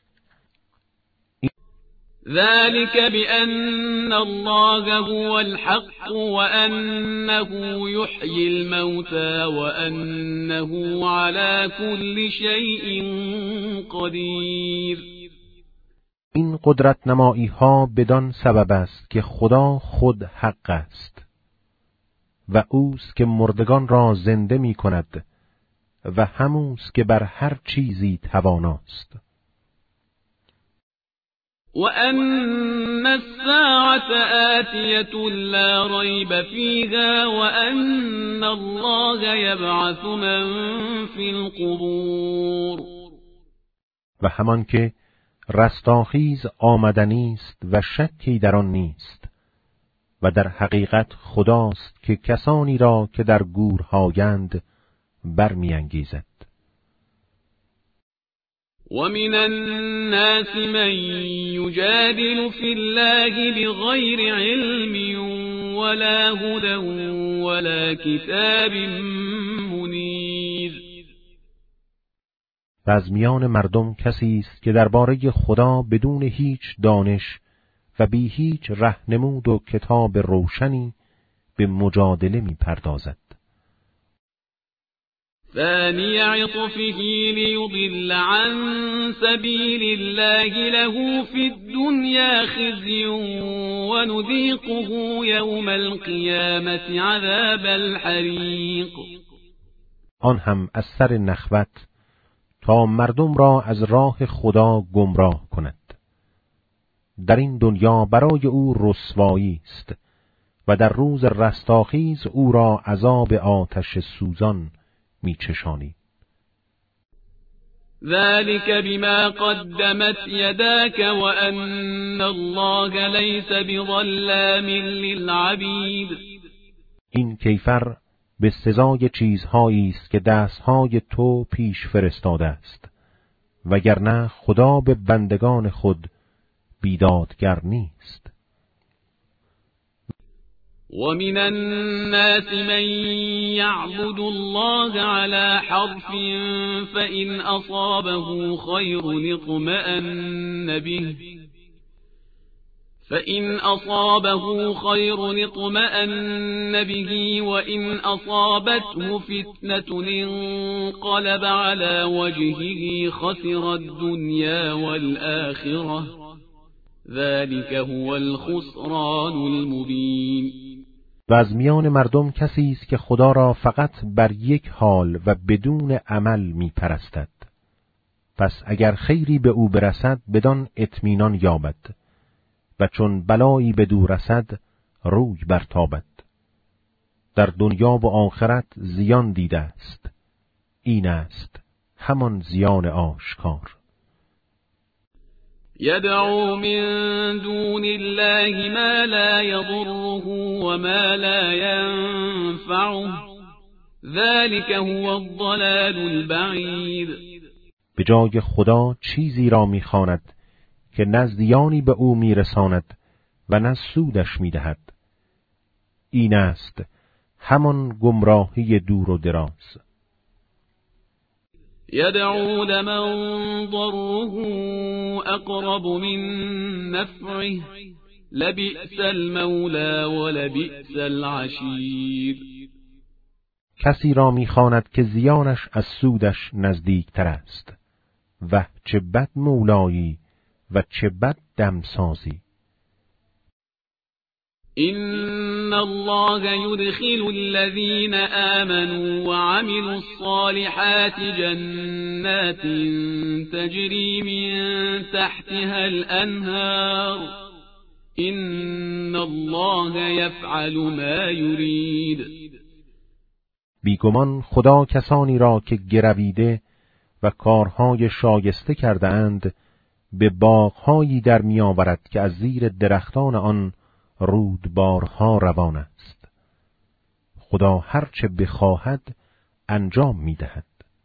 ذلك بأن الله هو الحق وأنه يحيي الموتى وأنه على كل شيء قدير. این قدرت نمایی ها بدان سبب است که خدا خود حق است و اوست که مردگان را زنده می کند و هموست که بر هر چیزی تواناست. وأن الساعة آتية لا ريب فيها وأن الله يبعث من في القبور. و همان که رستاخیز آمدنی است و شکی در آن نیست و در حقیقت خداست که کسانی را که در گورهایند برمی‌انگیزد. ومن الناس من يجادل في الله بغير علم ولا هدى ولا كتاب منير. و از میان مردم کسی است که درباره خدا بدون هیچ دانش و بی هیچ راهنمود و کتاب روشنی به مجادله می‌پردازد. ثاني عطفه ليضل عن سبيل الله له في الدنيا خزي ونذيقه يوم القيامة عذاب الحريق. آن هم از سر نخوت تا مردم را از راه خدا گمراه کند. در این دنیا برای او رسوایی است و در روز رستاخیز او را عذاب آتش سوزان میچشانی. ذلك بما قدمت يداك وأن الله ليس بظلام للعبید. این کیفر به سزای چیزهایی است که دستهای تو پیش فرستاده است، وگرنه خدا به بندگان خود بیدادگر نیست. ومن الناس من يعبد الله على حرف فإن أصابه خير اطمأن به فإن أصابه خير اطمأن به وإن أصابته فتنة انقلب على وجهه خسر الدنيا والآخرة ذلك هو الخسران المبین. و از میان مردم کسی است که خدا را فقط بر یک حال و بدون عمل می پرستد. پس اگر خیری به او برسد بدان اطمینان یابد و چون بلایی به دو رسد روی برتابد. در دنیا و آخرت زیان دیده است، این است همان زیان آشکار. يدعو من دون الله ما لا يضره وما لا ينفعه ذلك هو الضلال البعید. به جای خدا چیزی را می‌خواند که نه زیانی به او می‌رساند و نه سودش می‌دهد. این است همان گمراهی دور و دراز. يدعو لمن ضره أقرب من نفعه لبئس المولى ولبئس العشیر. کسی را می‌خواند که زیانش از سودش نزدیکتر است. و چه بد مولایی و چه بد دمسازی. إن الله يدخل الذين آمنوا وعملوا الصالحات جنات تجري من تحتها الأنهار إن الله يفعل ما يريد. بیگمان خدا کسانی را که گرویده و کارهای شایسته کرده اند به باغهایی در میآورد که از زیر درختان آن رودبارها روان است. خدا هرچه بخواهد انجام می‌دهد.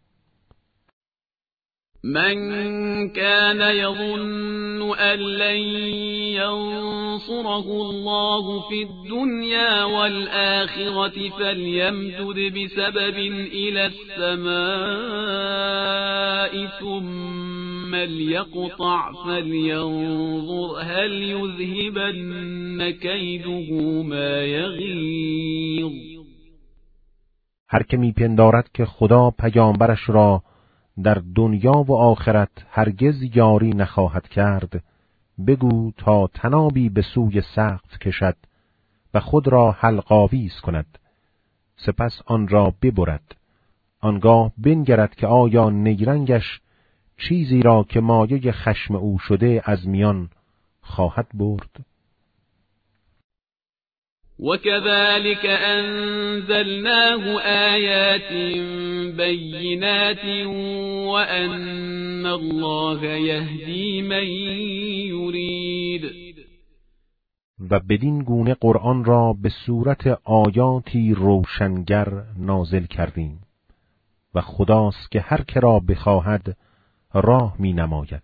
من كان يظن أن لن ينصره الله في الدنيا والآخرة فليمدد بسبب إلى السماء ثم ليقطع فلينظر هل يذهبن كيده ما يغيظ. هر که میپندارد که خدا پیامبرش را در دنیا و آخرت هرگز یاری نخواهد کرد، بگو تا تنابی به سوی سقف کشد و خود را حلق‌آویز کند، سپس آن را ببرد. آنگاه بنگرد که آیا نیرنگش چیزی را که مایه خشم او شده از میان خواهد برد. وكذلك أنزلناه آيات بينات وأن الله يهدي من يريد. و بدین گونه قرآن را به صورت آیاتی روشنگر نازل کردیم و خداست که هر که را بخواهد راه می نماید.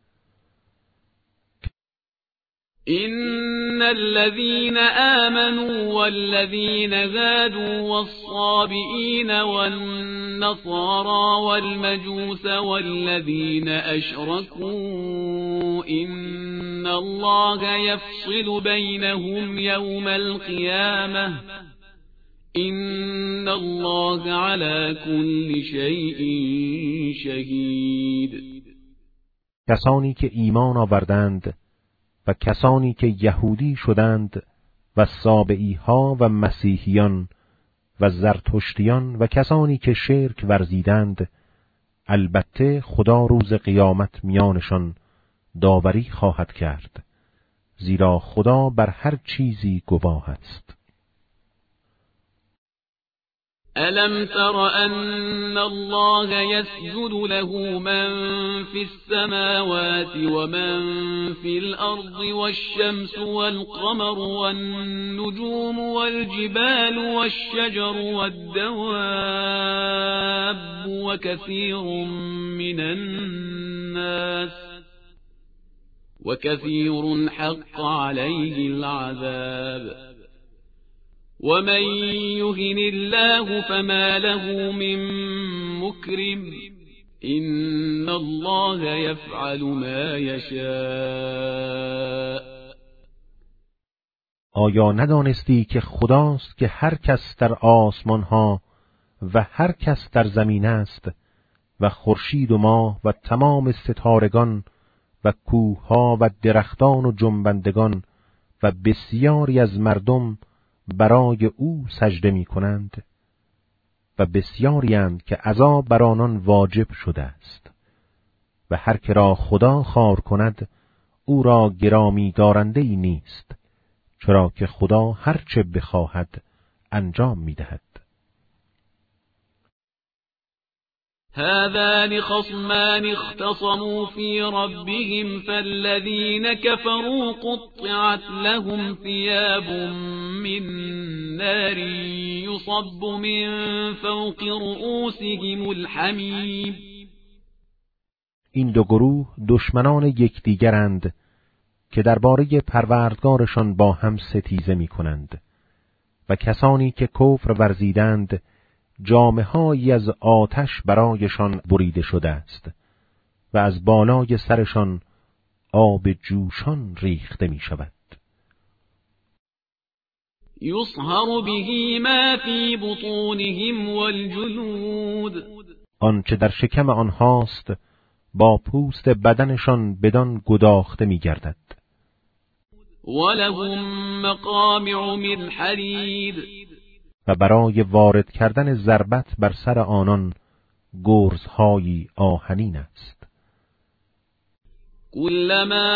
إن الذين آمنوا والذين هادوا والصابئين والنصارى والمجوس والذين أشركوا إن الله يفصل بينهم يوم القيامة إن الله على كل شيء شهید. کسانی که ایمان آوردند و کسانی که یهودی شدند و سابئی ها و مسیحیان و زرتشتیان و کسانی که شرک ورزیدند، البته خدا روز قیامت میانشان داوری خواهد کرد، زیرا خدا بر هر چیزی گواه است. ألم تر أن الله يسجد له من في السماوات ومن في الأرض والشمس والقمر والنجوم والجبال والشجر والدواب وكثير حق عليه العذاب ومن يهن الله فما له من مكرم إن الله يفعل ما يشاء آیا ندانستی که خداست که هر کس در آسمان ها و هر کس در زمین است و خورشید و ماه و تمام ستارگان و کوه ها و درختان و جنبندگان و بسیاری از مردم برای او سجده می کنند و بسیاری اند که عذاب بر آنان واجب شده است و هر که را خدا خوار کند او را گرامی دارنده ای نیست، چرا که خدا هر چه بخواهد انجام می دهد. هذان خصمان اختصموا في ربهم فالذين كفروا قطعت لهم ثياب من نار يصب من فوق رؤوسهم الحمیم. این دو گروه دشمنان یکدیگرند که درباره پروردگارشان با هم ستیزه می کنند و کسانی که کفر ورزیدند جامه‌هایی از آتش برایشان بریده شده است و از بالای سرشان آب جوشان ریخته می شود. یصهر به ما فی بطونهم والجلود. آنچه در شکم آنهاست با پوست بدنشان بدان گداخته می گردد. ولهم مقامع من حدید. و برای وارد کردن ضربت بر سر آنان گرزهایی آهنین است. كلما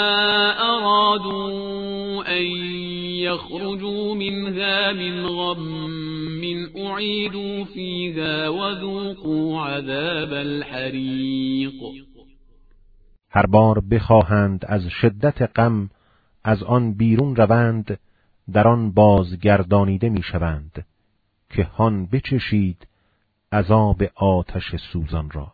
أرادوا أن يخرجوا منها من غم أعيدوا فيها وذوقوا عذاب الحريق. هر بار بخواهند از شدت غم از آن بیرون روند در آن بازگردانیده میشوند که هان بچشید عذاب آتش سوزان را.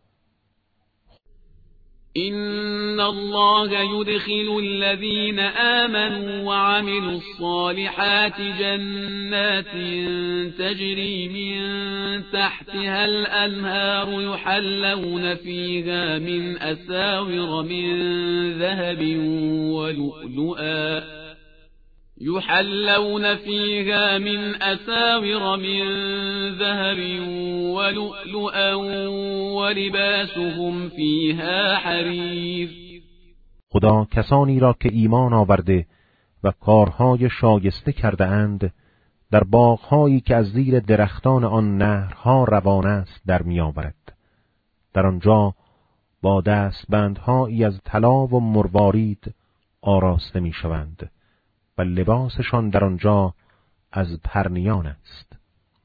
إن الله يدخل الذين آمنوا وعملوا الصالحات جنات تجري من تحتها الأنهار يحلون فيها من أساور من ذهب ولؤلؤا يحلون فيها من أساور من ذهب ولؤلؤا ولباسهم فيها حرير. خدا کسانی را که ایمان آورده و کارهای شایسته کرده اند در باغهایی که از زیر درختان آن نهرها روان است در میآورد. در آنجا با دستبندهایی از طلا و مروارید آراسته میشوند و لباسشان در آنجا از پرنیان است.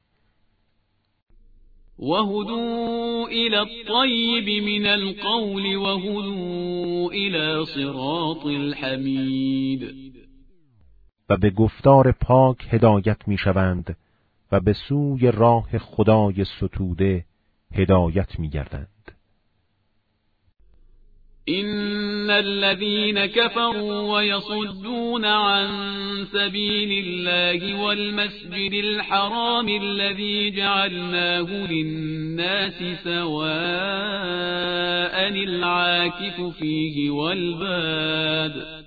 وهدوا إلى الطيب من القول وهدوا إلى صراط الحمید. و به گفتار پاک هدایت میشوند و به سوی راه خدای ستوده هدایت میگردند. إن الذين كفروا ويصدون عن سبيل الله والمسجد الحرام الذي جعلناه للناس سواء العاكف فيه والباد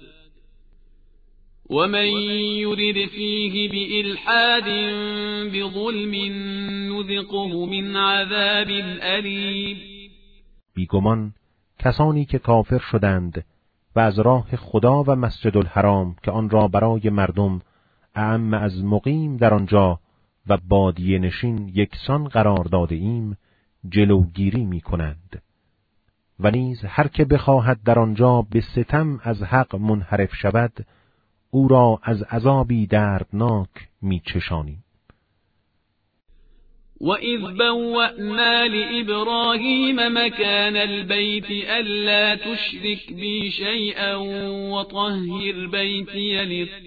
ومن يرد فيه بإلحاد بظلم نذقه من عذاب أليم. بیگمان کسانی که کافر شدند و از راه خدا و مسجد الحرام که آن را برای مردم اعم از مقیم در آنجا و بادیه نشین یکسان قرار داده ایم جلوگیری می کنند و نیز هر که بخواهد در آنجا به ستم از حق منحرف شود او را از عذابی دردناک می چشانیم. وَإِذْ بَوَّأْنَا لِإِبْرَاهِيمَ مَكَانَ الْبَيْتِ أَلَّا تُشْرِكْ بِي شَيْئًا وَطَهِّرْ بَيْتِيَ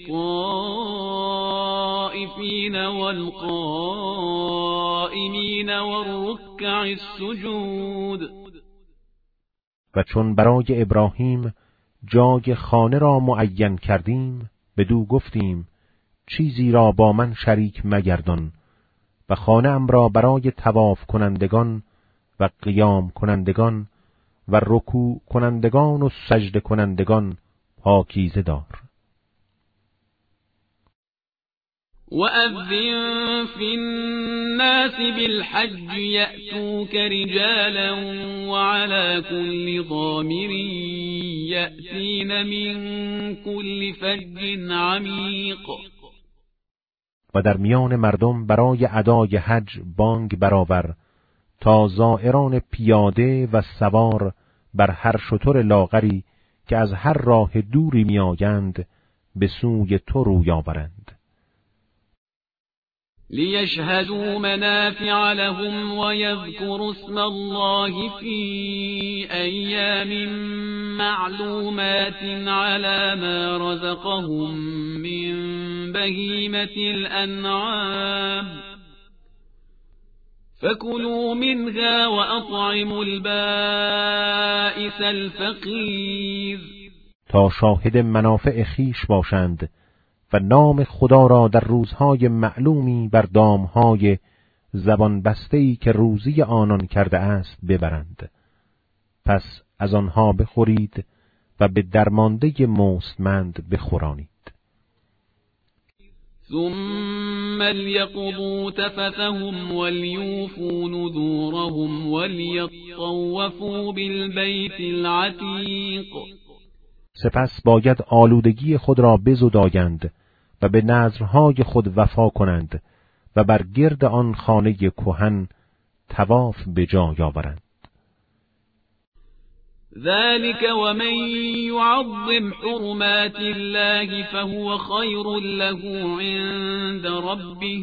لِلطَّائِفِينَ وَالْقَائِمِينَ وَالرُّكَّعِ السُّجُودِ. و چون برای ابراهیم جای خانه را معین کردیم بدو گفتیم چیزی را با من شریک مگردان و خانه ام را برای طواف کنندگان و قیام کنندگان و رکوع کنندگان و سجده کنندگان پاکیزه دار. وأذن في الناس بالحج يأتوك رجالا وعلى كل ضامر يأتين من كل فج عمیق. و در میان مردم برای ادای حج بانگ برآور تا زائران پیاده و سوار بر هر شتر لاغری که از هر راه دوری میآیند به سوی تو روی آورند. لیشهدوا منافع لهم ويذكروا اسم الله في ایام معلومات على ما رزقهم من بهیمة الانعام فكلوا منها وأطعموا البائس الفقیر. تا شاهد منافع خیش باشند و نام خدا را در روزهای معلومی بر دامهای زبان بسته‌ای که روزی آنان کرده است ببرند. پس از آنها بخورید و به درمانده مستمند بخورانید. ثم ليقضوا تفثهم وليوفوا نذورهم وليطوفوا بالبيت العتیق. سپس باید آلودگی خود را بزدایند و به نذرهای خود وفا کنند و بر گرد آن خانه کهن طواف به جای آورند. ذلك ومن يعظم حرمات الله فهو خير له عند ربه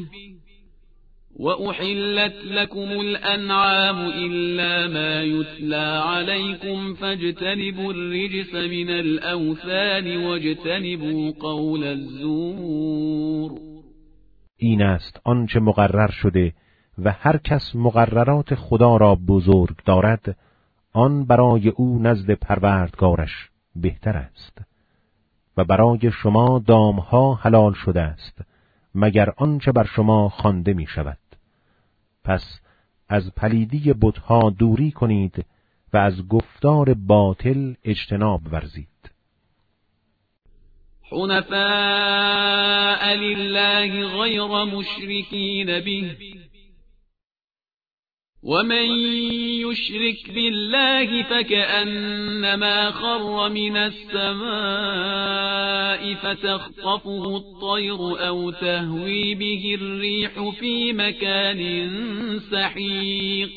وأحلت لكم الأنعام إلا ما يتلى عليكم فاجتنبوا الرجس من الأوثان واجتنبوا قول الزور. این است آنچه مقرر شده و هر کس مقررات خدا را بزرگ دارد آن برای او نزد پروردگارش بهتر است و برای شما دامها حلال شده است مگر آنچه بر شما خوانده می شود. پس از پلیدی بتها دوری کنید و از گفتار باطل اجتناب ورزید. حنفاء لله غیر مشرکین به ومن يشرك بالله فكأنما خر من السماء فتخطفه الطير أو تهوي به الريح في مكان سحيق.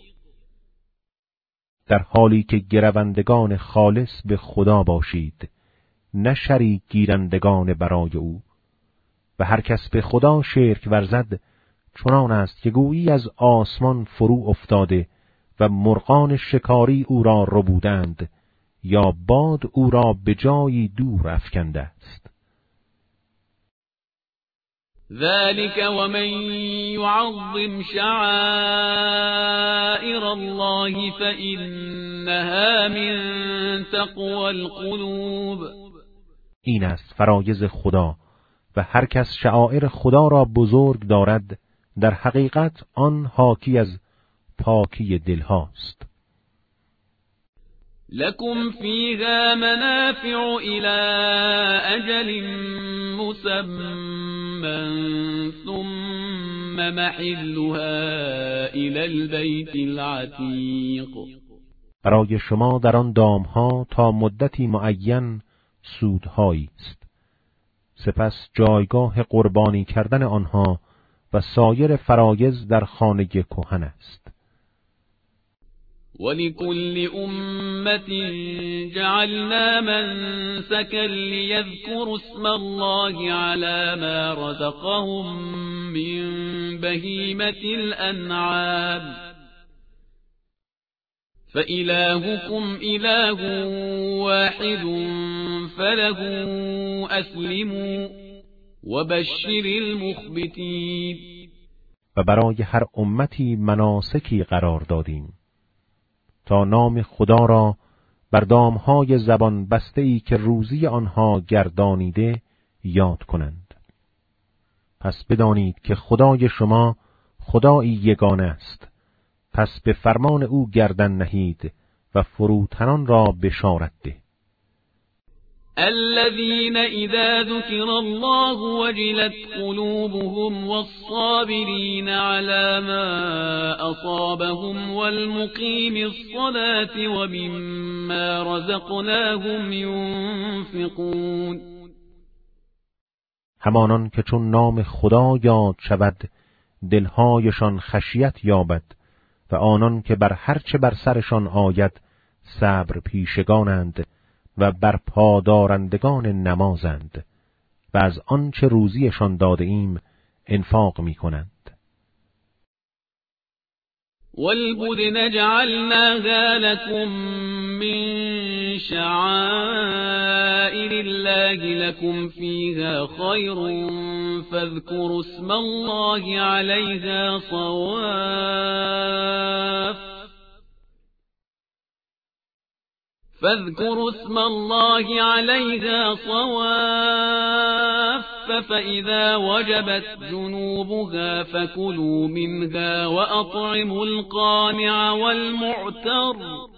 در حالی که گروندگان خالص به خدا باشید نه شریک گیرندگان برای او، و هر کس به خدا شرک ورزد چنان است که گویی از آسمان فرو افتاده و مرغان شکاری او را ربودند یا باد او را به جایی دور افکنده است. ذلك ومن يعظم شعائر الله فإنها من تقوى القلوب. این است فرایض خدا و هر کس شعائر خدا را بزرگ دارد در حقیقت آن حاکی از پاکی دل هاست. لكم فيها منافع إلى أجل مسمى ثم محلها إلى البيت العتيق. برای شما در آن دامها تا مدتی معین سودهایی است. سپس جایگاه قربانی کردن آنها و سایر فرایض در خانه کهن است. ولكل أمة جعلنا منسكا ليذكروا اسم الله على ما رزقهم من بهيمة الأنعام فإلهكم إله واحد فله أسلموا وبشر المخبتين. و برای هر امتی مناسکی قرار دادیم تا نام خدا را بر دامهای زبان بسته‌ای که روزی آنها گردانیده یاد کنند. پس بدانید که خدای شما خدایی یگانه است. پس به فرمان او گردن نهید و فروتنان را بشارت ده. الذين إذا ذكر الله وجلت قلوبهم والصابرين على ما أصابهم والمقيم الصلاة ومما رزقناهم ينفقون. همانان که چون نام خدا یاد شود دلهایشان خشیت یابد و آنان که بر هرچه بر سرشان آید صبر پیشگانند و بر پادارندگان نمازند و از آنچه روزیشان داده ایم انفاق می کنند. والبدن جعلناها لكم من شعائر الله لكم فيها خير فاذكروا اسم الله عليها صواف فإذا وجبت جنوبها فكلوا منها وأطعموا القانع والمعتر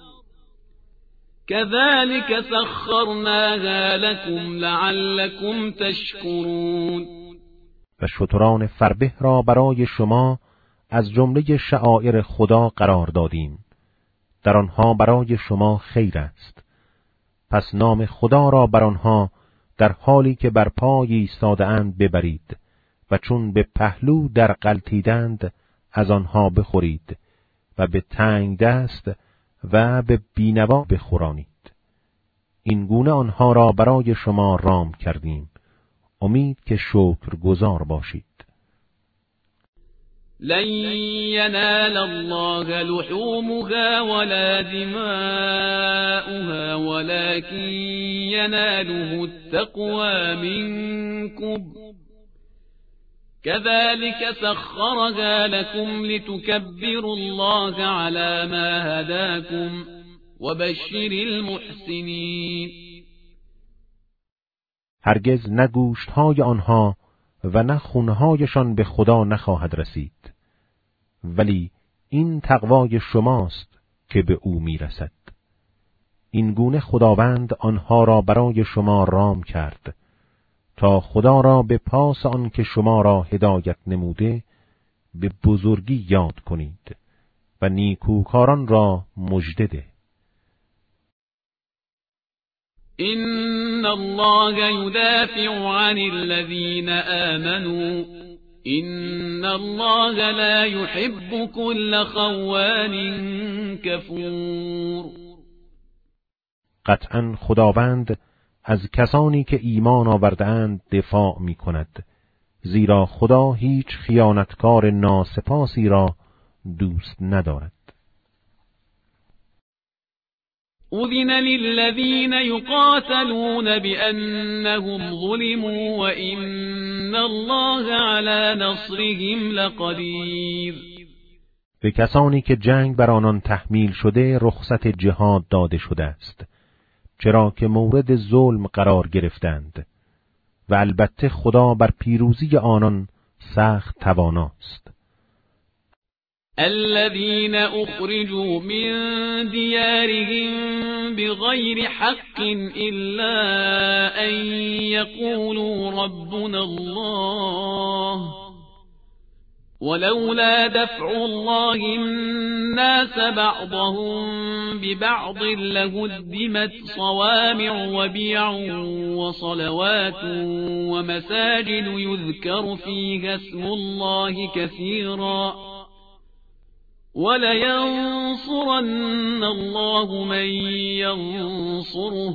كذلك سخرناها لكم لعلكم تشكرون. و شتران فربه را برای شما از جمله شعائر خدا قرار دادیم، در آنها برای شما خیر است، پس نام خدا را بر آنها در حالی که بر پای ایستاده اند ببرید و چون به پهلو در غلتیدند از آنها بخورید و به تنگ دست و به بینوا بخورانید. این گونه آنها را برای شما رام کردیم، امید که شکرگزار باشید. لن ينال الله لحومها ولا دماؤها ولكن يناله التقوى منكم كذلك سخرها لكم لتكبروا الله على ما هداكم وبشر المحسنين. هرگز نه گوشت‌های آنها و نه خونهایشان به خدا نخواهد رسید، ولی این تقوای شماست که به او میرسد. این گونه خداوند آنها را برای شما رام کرد تا خدا را به پاس آن که شما را هدایت نموده به بزرگی یاد کنید و نیکوکاران را مژده ده. إن الله يدافع عن الذين آمنوا إن الله لا يحب كل خوان كفور. قطعا خداوند از کسانی که ایمان آورده‌اند دفاع می کند، زیرا خدا هیچ خیانتکار ناسپاسی را دوست ندارد. أذن للذين يقاتلون بأنهم ظلموا وإن الله على نصرهم لقدیر. به کسانی که جنگ بر آنان تحمیل شده رخصت جهاد داده شده است، چرا که مورد ظلم قرار گرفتند و البته خدا بر پیروزی آنان سخت تواناست. الذين أخرجوا من ديارهم بغير حق إلا أن يقولوا ربنا الله ولولا دفع الله الناس بعضهم ببعض لهدمت صوامع وبيع وصلوات ومساجد يذكر فيها اسم الله كثيرا ولينصرن الله من ينصره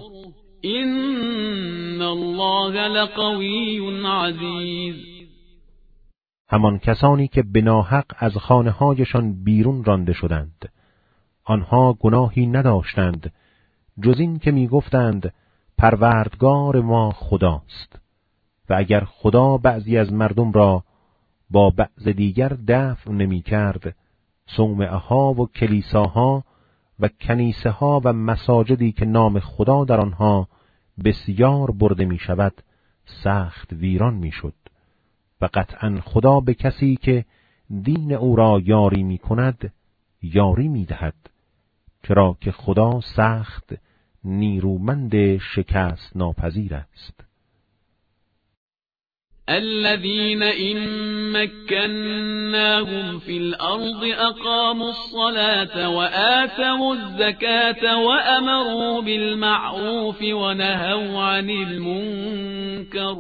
إن الله لقوي عزيز. همان کسانی که به ناحق از خانه‌هایشان بیرون رانده شدند، آنها گناهی نداشتند جز این که می‌گفتند پروردگار ما خداست، و اگر خدا بعضی از مردم را با بعض دیگر دفع نمی‌کرد، صومعه‌ها و کلیساها و کنیسه‌ها و مساجدی که نام خدا در آنها بسیار برده می‌شود سخت ویران می‌شد. و قطعاً خدا به کسی که دین او را یاری می‌کند یاری می‌دهد، چرا که خدا سخت نیرومند شکست ناپذیر است. الذين إن مكناهم في الأرض أقاموا الصلاة وآتوا الزكاة وأمروا بالمعروف ونهوا عن المنكر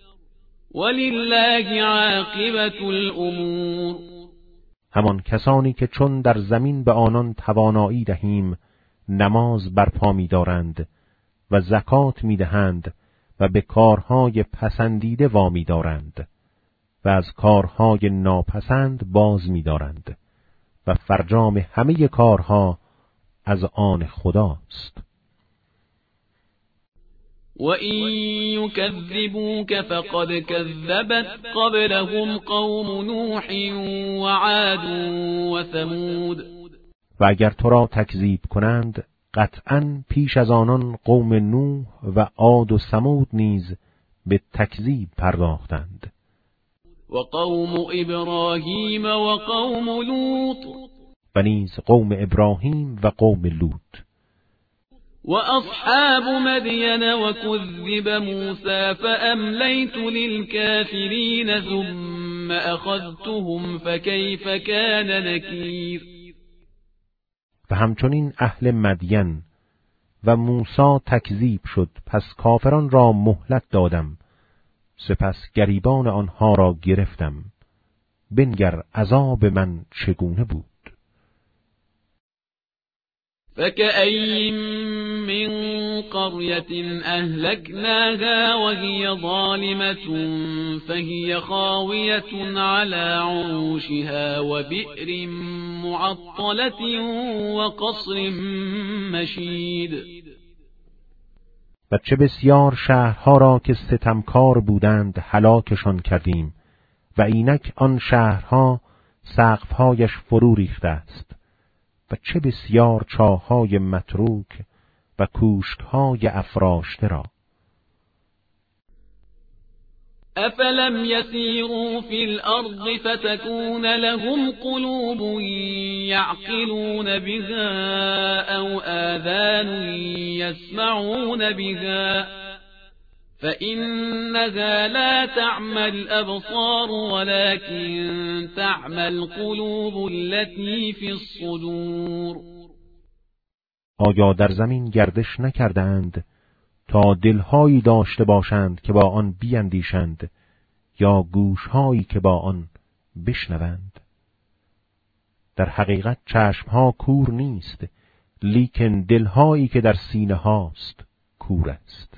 ولله عاقبة الأمور. همان کسانی که چون در زمین به آنان توانایی دهیم نماز برپا می‌دارند و زکات می‌دهند و به کارهای پسندیده وامی دارند و از کارهای ناپسند باز می‌دارند و فرجام همه کارها از آن خداست. وَإِن يُكَذِّبُوكَ فَقَدْ كَذَّبَتْ قَبْلَهُمْ قَوْمُ نُوحٍ وَعَادٌ وَثَمُودَ. و اگر تو را تکذیب کنند قطعاً پیش از آنان قوم نوح و عاد و ثمود نیز به تکذیب پرداختند. و قوم ابراهیم و قوم لوط. و نیز قوم ابراهیم و قوم لوط. و اصحاب مدین و کذب موسی فاملیت للکافرین ثم اخذتهم فکیف کان نکیر. و همچنین اهل مدین و موسی تکذیب شد، پس کافران را مهلت دادم، سپس گریبان آنها را گرفتم. بنگر عذاب من چگونه بود. فكأين من قرية أهلكناها وهي ظالمة فهي خاوية على عروشها وبئر معطلة وقصر مشيد. و چه بسیار شهرها را که ستمکار بودند هلاکشان کردیم و اینک آن شهرها سقفهایش فرو ریخته است. و چه بسیار چاه‌های متروک و کوشک‌های افراشته را. افلم يسيروا في الارض فتكون لهم قلوب يعقلون بها او آذان يسمعون بها فإنها لا تعمى الأبصار ولكن تعمى القلوب التي في الصدور. آیا در زمین گردش نکردند تا دلهایی داشته باشند که با آن بیندیشند یا گوشهایی که با آن بشنوند؟ در حقیقت چشمها کور نیست، لیکن دلهایی که در سینه هاست کور است.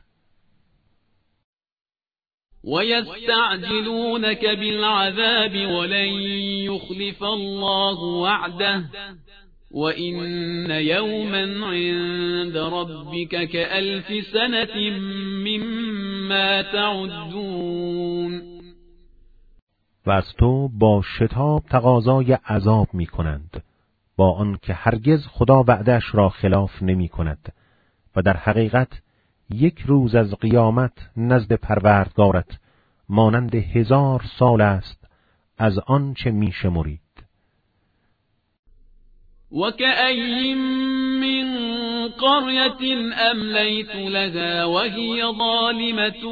وَيَسْتَعْجِلُونَكَ بِالْعَذَابِ وَلَنْ يُخْلِفَ اللَّهُ وَعْدَهُ وَإِنَّ يَوْمًا عِندَ رَبِّكَ كَأَلْفِ سَنَةٍ مِّمَّا تَعُدُّونَ. و از تو با شتاب تقاضای عذاب می کنند، با آن که هرگز خدا وعده‌اش را خلاف نمی کند و در حقیقت یک روز از قیامت نزد پروردگارت مانند 1000 سال است از آن چه می شمرید. وَكَأَيِّن مِّن قَرْيَةٍ أَمْلَيْتُ لَهَا وَهِيَ ظَالِمَةٌ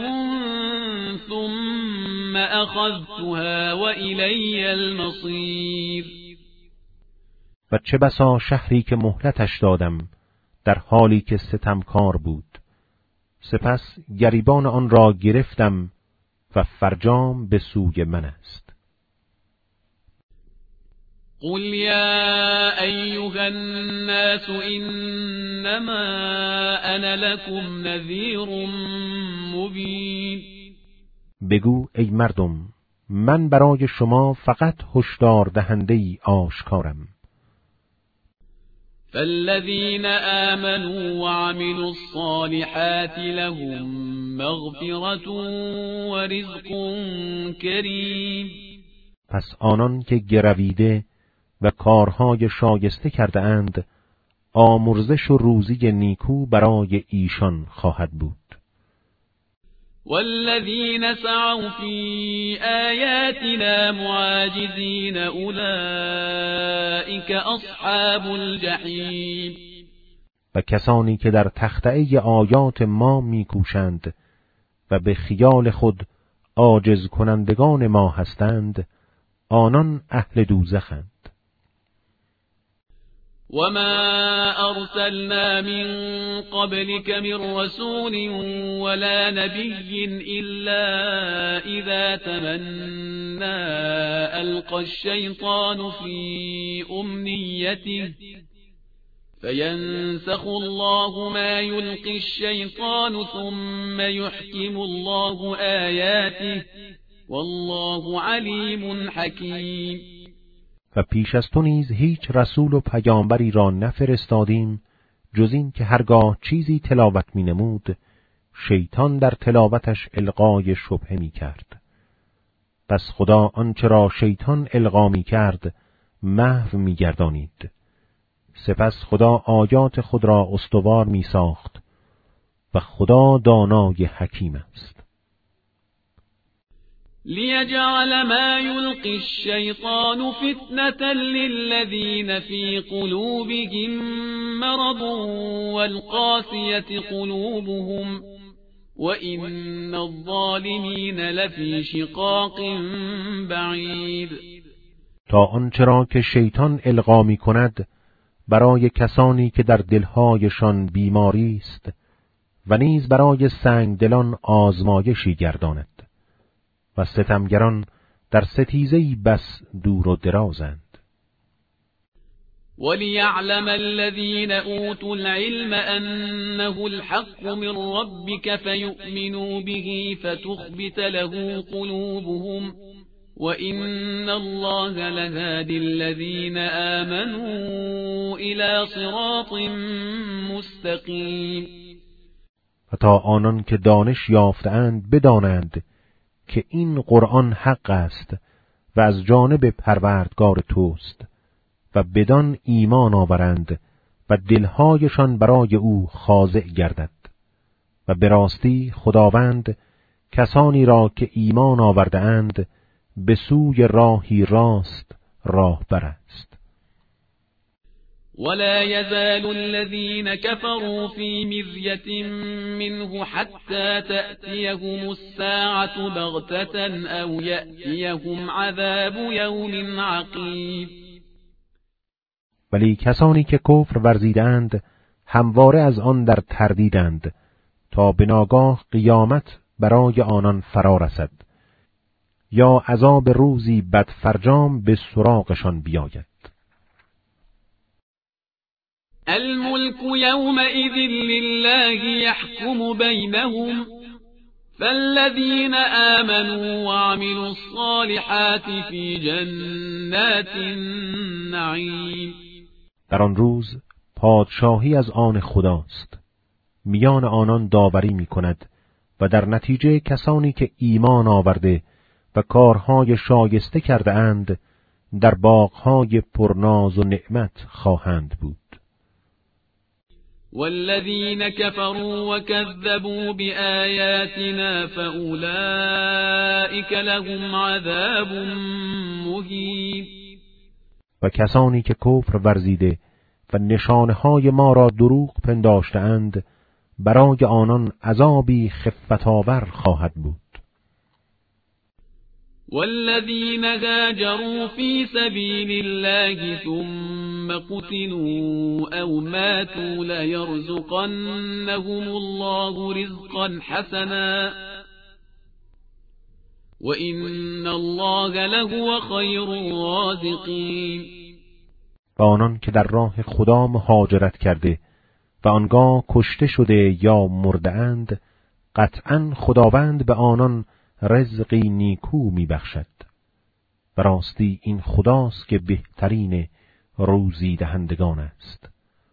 ثُمَّ أَخَذْتُهَا وَإِلَيَّ الْمَصِيرُ. و چه بسا شهری که مهلتش دادم در حالی که ستمکار بود، سپس گریبان آن را گرفتم و فرجام به سوی من است. قل يا أيها الناس إنما أنا لكم نذير مبين. بگو ای مردم، من برای شما فقط هشدار دهنده‌ای آشکارم. فالذين آمنوا وعملوا الصالحات لهم مغفرة ورزق كريم. پس آنان که گرویده و کارهای شایسته کرده اند، آمرزش و روزی نیکو برای ایشان خواهد بود. والذین سعوا فی آیاتنا معاجزین اولئک اصحاب الجحیم. و کسانی که در تخطئه آیات ما میکوشند و به خیال خود عاجز کنندگان ما هستند، آنان اهل دوزخند. وما أرسلنا من قبلك من رسول ولا نبي إلا إذا تمنى ألقى الشيطان في أمنيته فينسخ الله ما يلقي الشيطان ثم يحكم الله آياته والله عليم حكيم. و پیش از تو نیز هیچ رسول و پیامبری را نفرستادیم جز این که هرگاه چیزی تلاوت می نمود شیطان در تلاوتش القای شبهه می کرد. پس خدا آنچه را شیطان القا می کرد محو می گردانید. سپس خدا آیات خود را استوار می ساخت و خدا دانای حکیم است. ليجعل ما يلقي الشيطان فتنة للذين في قلوبهم مرض والقاسية قلوبهم وإن الظالمين لفي شقاق بعيد. تا آنچه را که شیطان القا می کند برای کسانی که در دلهایشان بیماری است و نیز برای سنگدلان آزمایشی گرداند و ستمگران در ستیزه‌ای بس دور و درازند. وَلِيَعْلَمَ الَّذِينَ أُوتُوا الْعِلْمَ أَنَّهُ الْحَقُّ مِنْ رَبِّكَ فَيُؤْمِنُوا بِهِ فَتُخْبِتَ لَهُ قُلُوبُهُمْ وَإِنَّ اللَّهَ لَهَادِ الَّذِينَ آمَنُوا إِلَى صِرَاطٍ مُسْتَقِيمٍ. و تا آنان که دانش یافتند بدانند که این قرآن حق است و از جانب پروردگار توست و بدان ایمان آورند و دلهایشان برای او خاضع گردد و به راستی خداوند کسانی را که ایمان آورده اند به سوی راهی راست راهبر است. ولا يزال الذين كفروا في مرية منه حتى تأتيهم الساعة بغتة أو يأتيهم عذاب يوم عقيم. ولی کسانی که کفر ورزیدند همواره از آن در تردیدند تا به ناگاه قیامت برای آنان فرا رسد یا عذاب روزی بدفرجام به سراغشان بیاید. الملك يومئذ لله يحكم بينهم فالذين آمنوا وعملوا الصالحات في جنات النعيم. در آن روز پادشاهی از آن خداست، میان آنان داوری می کند و در نتیجه کسانی که ایمان آورده و کارهای شایسته کرده اند در باغهای پرناز و نعمت خواهند بود. والذين كفروا وكذبوا بآياتنا فأولئك لهم عذاب مهين. و کسانی که کفر ورزیده و نشانه‌های ما را دروغ پنداشته‌اند برای آنان عذابی خفت‌آور خواهد بود. والذين هاجروا في سبيل الله ثم قتلوا أو ماتوا ليرزقنهم الله رزقا حسنا وإن الله لهو خير الرازقين. و آنان که در راه خدا مهاجرت کرده و آنگاه کشته شده یا مرده اند قطعاً خداوند به آنان رزقی نیکو میبخشد و راستی این خداست که بهترین روزی دهندگان است.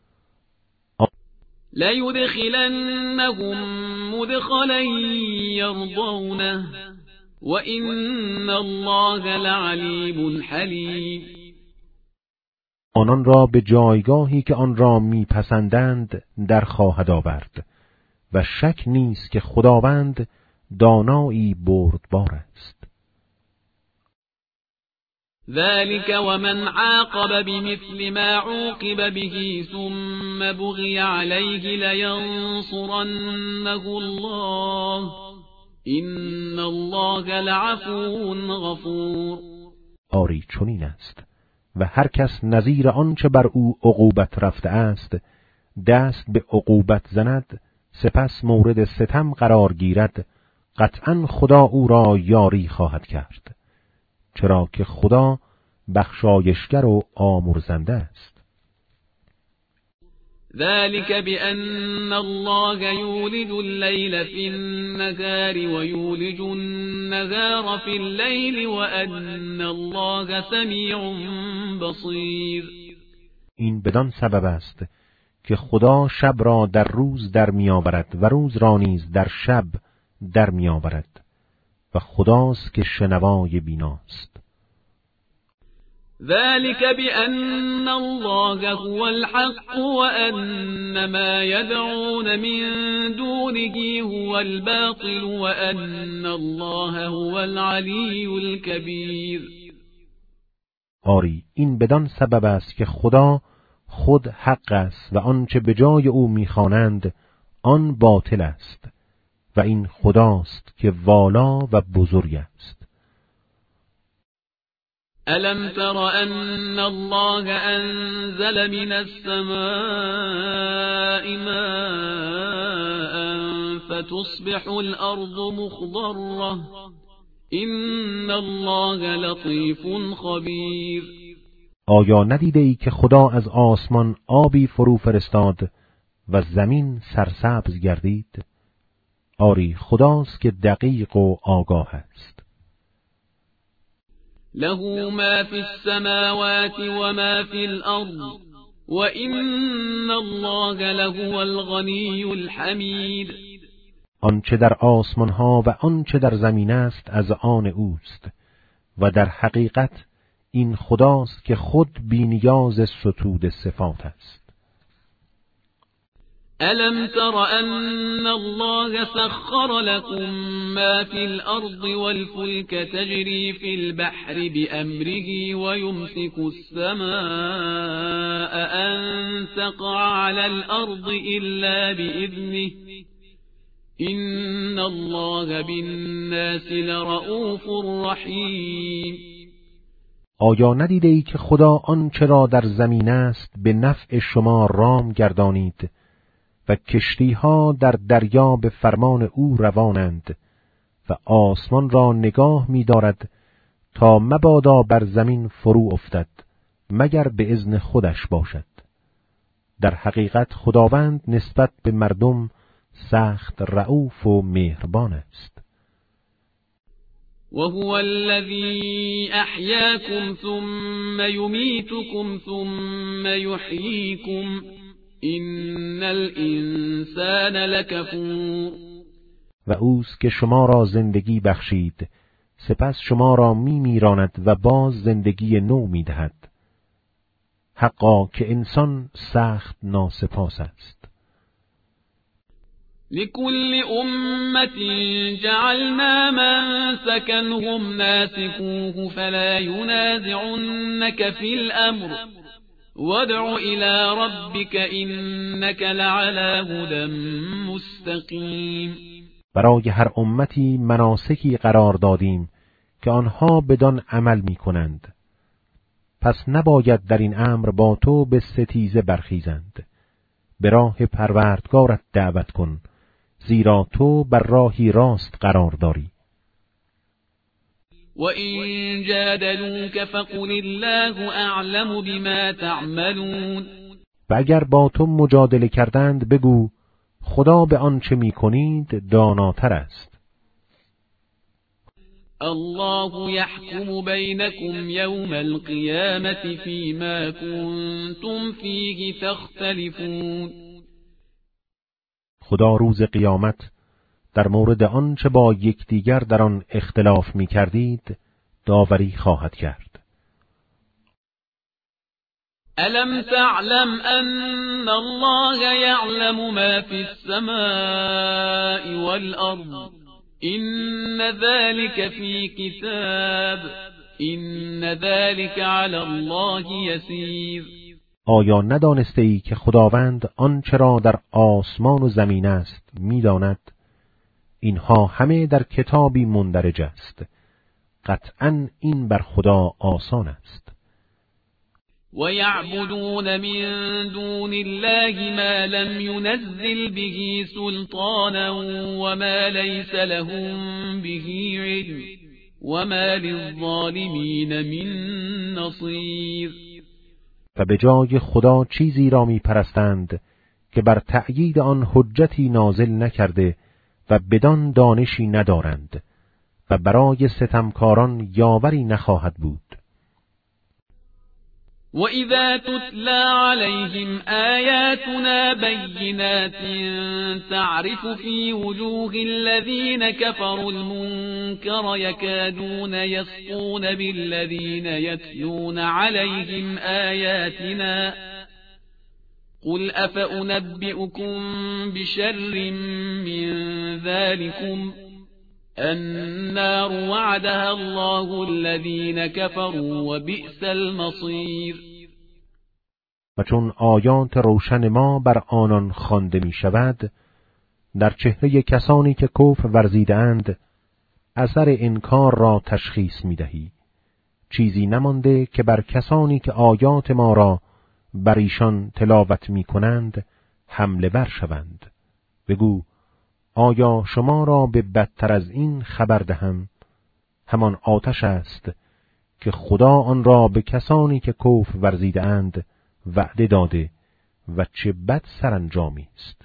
لا يدخلنهم مدخلا يرضونه وإن الله لعليم حليم. آنان را به جایگاهی که آن را میپسندند در خواهد آورد و شک نیست که خداوند دانایی بردبار است. ذلك ومن عاقب بمثل ما عوقب به ثم بغي عليه لینصرنه الله إن الله لعفو غفور. آری چنین است و هر کس نظیر آنچه بر او عقوبت رفته است دست به عقوبت زند سپس مورد ستم قرار گیرد قطعا خدا او را یاری خواهد کرد، چرا که خدا بخشایشگر و آمرزنده است. ذلك بأن الله يولج الليل في النهار ويولج النهار في الليل وأن الله سميع بصير. این بدان سبب است که خدا شب را در روز در میآورد و روز را نیز در شب در میآورد و خداست که شنوای بیناست. ذلك بأن الله هو الحق وأن ما يدعون من دونه هو الباطل وأن الله هو العلی الكبیر. آری این بدان سبب است که خدا خود حق است و آنچه به جای او می‌خوانند آن باطل است و این خداست که والا و بزرگ است. ألم تر أن الله أنزل من السماء ماء فتصبح الأرض مخضرة إن الله لطيف خبير. آیا ندیده ای که خدا از آسمان آبی فرو فرستاد و زمین سرسبز گردید؟ آری خداست که دقیق و آگاه است. له ما في السماوات وما في الأرض وإن الله لهو الغني الحمید. آنچه در آسمان ها و آنچه در زمین است از آن اوست و در حقیقت این خداست که خود بی‌نیاز ستود صفات است. ألم تر أن الله سخر لكم ما في الأرض والفلك تجري في البحر بأمره ويمسك السماء أن تقع على الأرض إلا بإذنه إن الله بالناس لرؤوف رحیم. آیا ندیده ای که خدا آنچه را در زمین است به نفع شما رام گردانید و کشتی‌ها در دریا به فرمان او روانند و آسمان را نگاه می‌دارد تا مبادا بر زمین فرو افتد مگر به اذن خودش باشد. در حقیقت خداوند نسبت به مردم سخت رؤوف و مهربان است. وهو الذي أحياكم ثم يميتكم ثم يحييكم إن الإنسان لكفور. و اوست که شما را زندگی بخشید سپس شما را میراند و باز زندگی نو میدهد. حقا که انسان سخت ناسپاس است. لكل أمة جعلنا منسكنهم ناسكوه فلا ينازعنك في الأمر وادع إلى ربك إنك لعلى هدى مستقیم. برای هر امتی مناسکی قرار دادیم که آنها بدان عمل می کنند. پس نباید در این امر با تو به ستیزه برخیزند. به راه پروردگارت دعوت کن زیرا تو بر راهی راست قرار داری. وَإِن جَادَلُوكَ فَقُلِ اللَّهُ أَعْلَمُ بِمَا تَعْمَلُونَ. و اگر با تو مجادله کردند بگو خدا به آنچه می‌کنید داناتر است. الله يحكم بينكم يوم القيامة فيما كنتم فيه تختلفون. خدا روز قیامت در مورد آنچه با یکدیگر در آن اختلاف می‌کردید داوری خواهد کرد. ألم تعلم أن الله يعلم ما في السماء والأرض إن ذلك في كتاب إن ذلك على الله يسير. آیا ندانسته ای که خداوند آنچه را در آسمان و زمین است می‌داند؟ اینها همه در کتابی مندرج است. قطعاً این بر خدا آسان است. وَيَعْبُدُونَ مِن دُونِ اللَّهِ مَا لَمْ يُنَزِّلْ بِهِ سُلْطَانًا وَمَا لَيْسَ لَهُم بِهِ عِلْمٌ وَمَا لِلظَّالِمِينَ مِن نَّصِيرٍ. و به جای خدا چیزی را می‌پرستند که بر تأیید آن حجتی نازل نکرده و بدان دانشی ندارند و برای ستمکاران یاوری نخواهد بود. وَإِذَا تُتْلَى عَلَيْهِمْ آيَاتُنَا بَيِّنَاتٍ تَعْرِفُ فِي وُجُوهِ الَّذِينَ كَفَرُوا الْمُنكَرَ يَكَادُونَ يَسْطُونَ بِالَّذِينَ يَتْلُونَ عَلَيْهِمْ آيَاتِنَا قُلْ أَفَأُنَبِّئُكُم بِشَرٍّ مِّن ذَلِكُمْ النار وعدها الله الذين كفروا وبئس المصير. و چون آیات روشن ما بر آنان خوانده می شود، در چهره کسانی که کفر ورزیدند اثر انکار را تشخیص می دهی. چیزی نمانده که بر کسانی که آیات ما را بر ایشان تلاوت می کنند حمله بر شوند. بگو آیا شما را به بدتر از این خبر دهم؟ همان آتش است که خدا آن را به کسانی که کفر ورزیده‌اند وعده داده و چه بد سرانجامی است.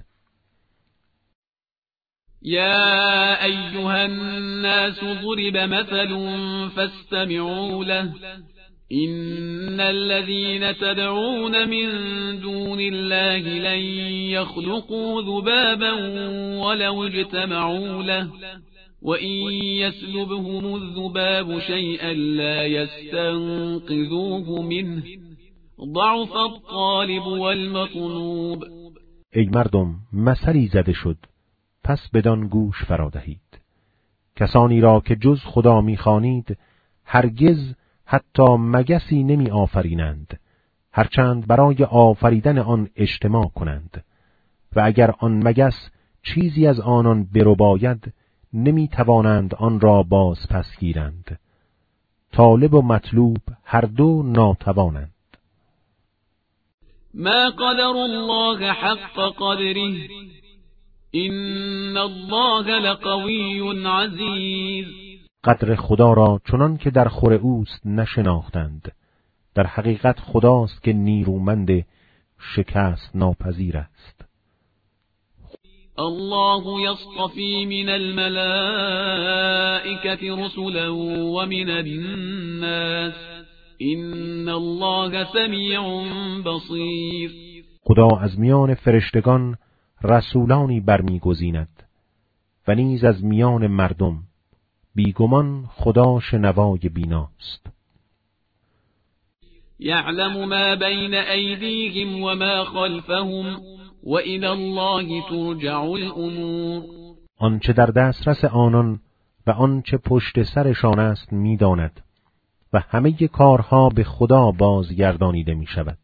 یا ایها الناس ضرب مثل فاستمعوا له إن الذين تدعون من دون الله لن يخلقوا ذبابا ولو اجتمعوا له وإن يسلبهم الذباب شيئا لا يستنقذوه منه ضعف الطالب والمطلوب. ای مردم، مثلی زده شد، پس بدان گوش فرا دهید. کسانی را که جز خدا می‌خوانید هرگز حتی مگسی نمی آفرینند، هرچند برای آفریدن آن اجتماع کنند، و اگر آن مگس چیزی از آنان برباید نمی توانند آن را باز پس گیرند. طالب و مطلوب هر دو ناتوانند. ما قدر الله حق قدره إن الله لقوی عزیز. قدر خدا را چنان که در خور اوست نشناختند. در حقیقت خداست که نیرومند شکست ناپذیر است. الله يصطفي من الملائكة رسلا ومن الناس إن الله سميع بصير. خدا از میان فرشتگان رسولانی برمیگزیند و نیز از میان مردم. بیگمان خدا شنوای بیناست. یعلم ما بین ایدیهم و ما خلفهم و الی الله ترجع الامور. آنچه در دسترس آنان و آنچه پشت سرشان است میداند و همه کارها به خدا بازگردانیده می شود.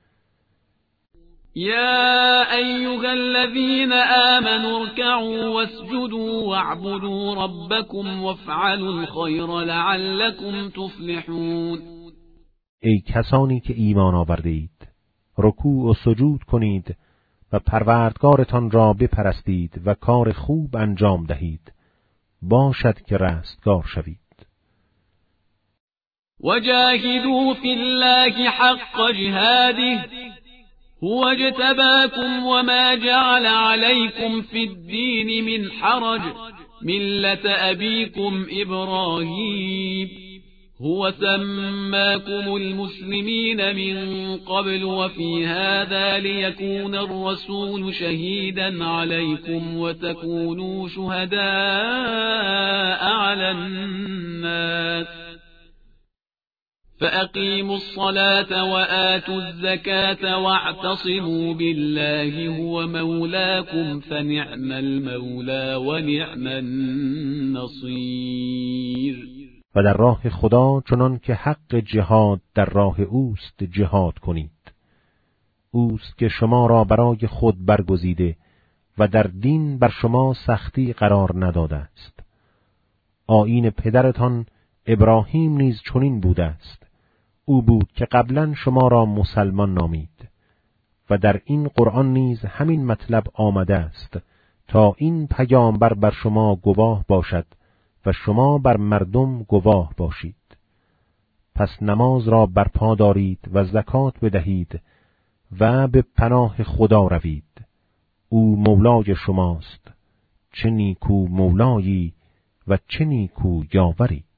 يا أيها الذين آمنوا اركعوا واسجدوا واعبدوا ربكم وافعلوا الخير لعلكم تفلحون. ای کسانی که ایمان آورده اید، رکوع و سجود کنید و پروردگارتان را بپرستید و کار خوب انجام دهید، باشد که رستگار شوید. وجاهدوا في الله حق جهاده هو اجتباكم وما جعل عليكم في الدين من حرج ملة أبيكم إبراهيم هو سماكم المسلمين من قبل وفي هذا ليكون الرسول شهيدا عليكم وتكونوا شهداء على الناس فأقيموا الصلاة وآتوا الزكاة واعتصموا بالله هو مولاكم فنعم المولى ونعم النصير. و در راه خدا چنان که حق جهاد در راه اوست جهاد کنید. اوست که شما را برای خود برگزیده و در دین بر شما سختی قرار نداده است. آیین پدرتان ابراهیم نیز چنین بوده است. او بود که قبلا شما را مسلمان نامید و در این قرآن نیز همین مطلب آمده است تا این پیامبر بر شما گواه باشد و شما بر مردم گواه باشید. پس نماز را برپا دارید و زکات بدهید و به پناه خدا روید. او مولای شماست، چه نیکو مولایی و چه نیکو یاوری.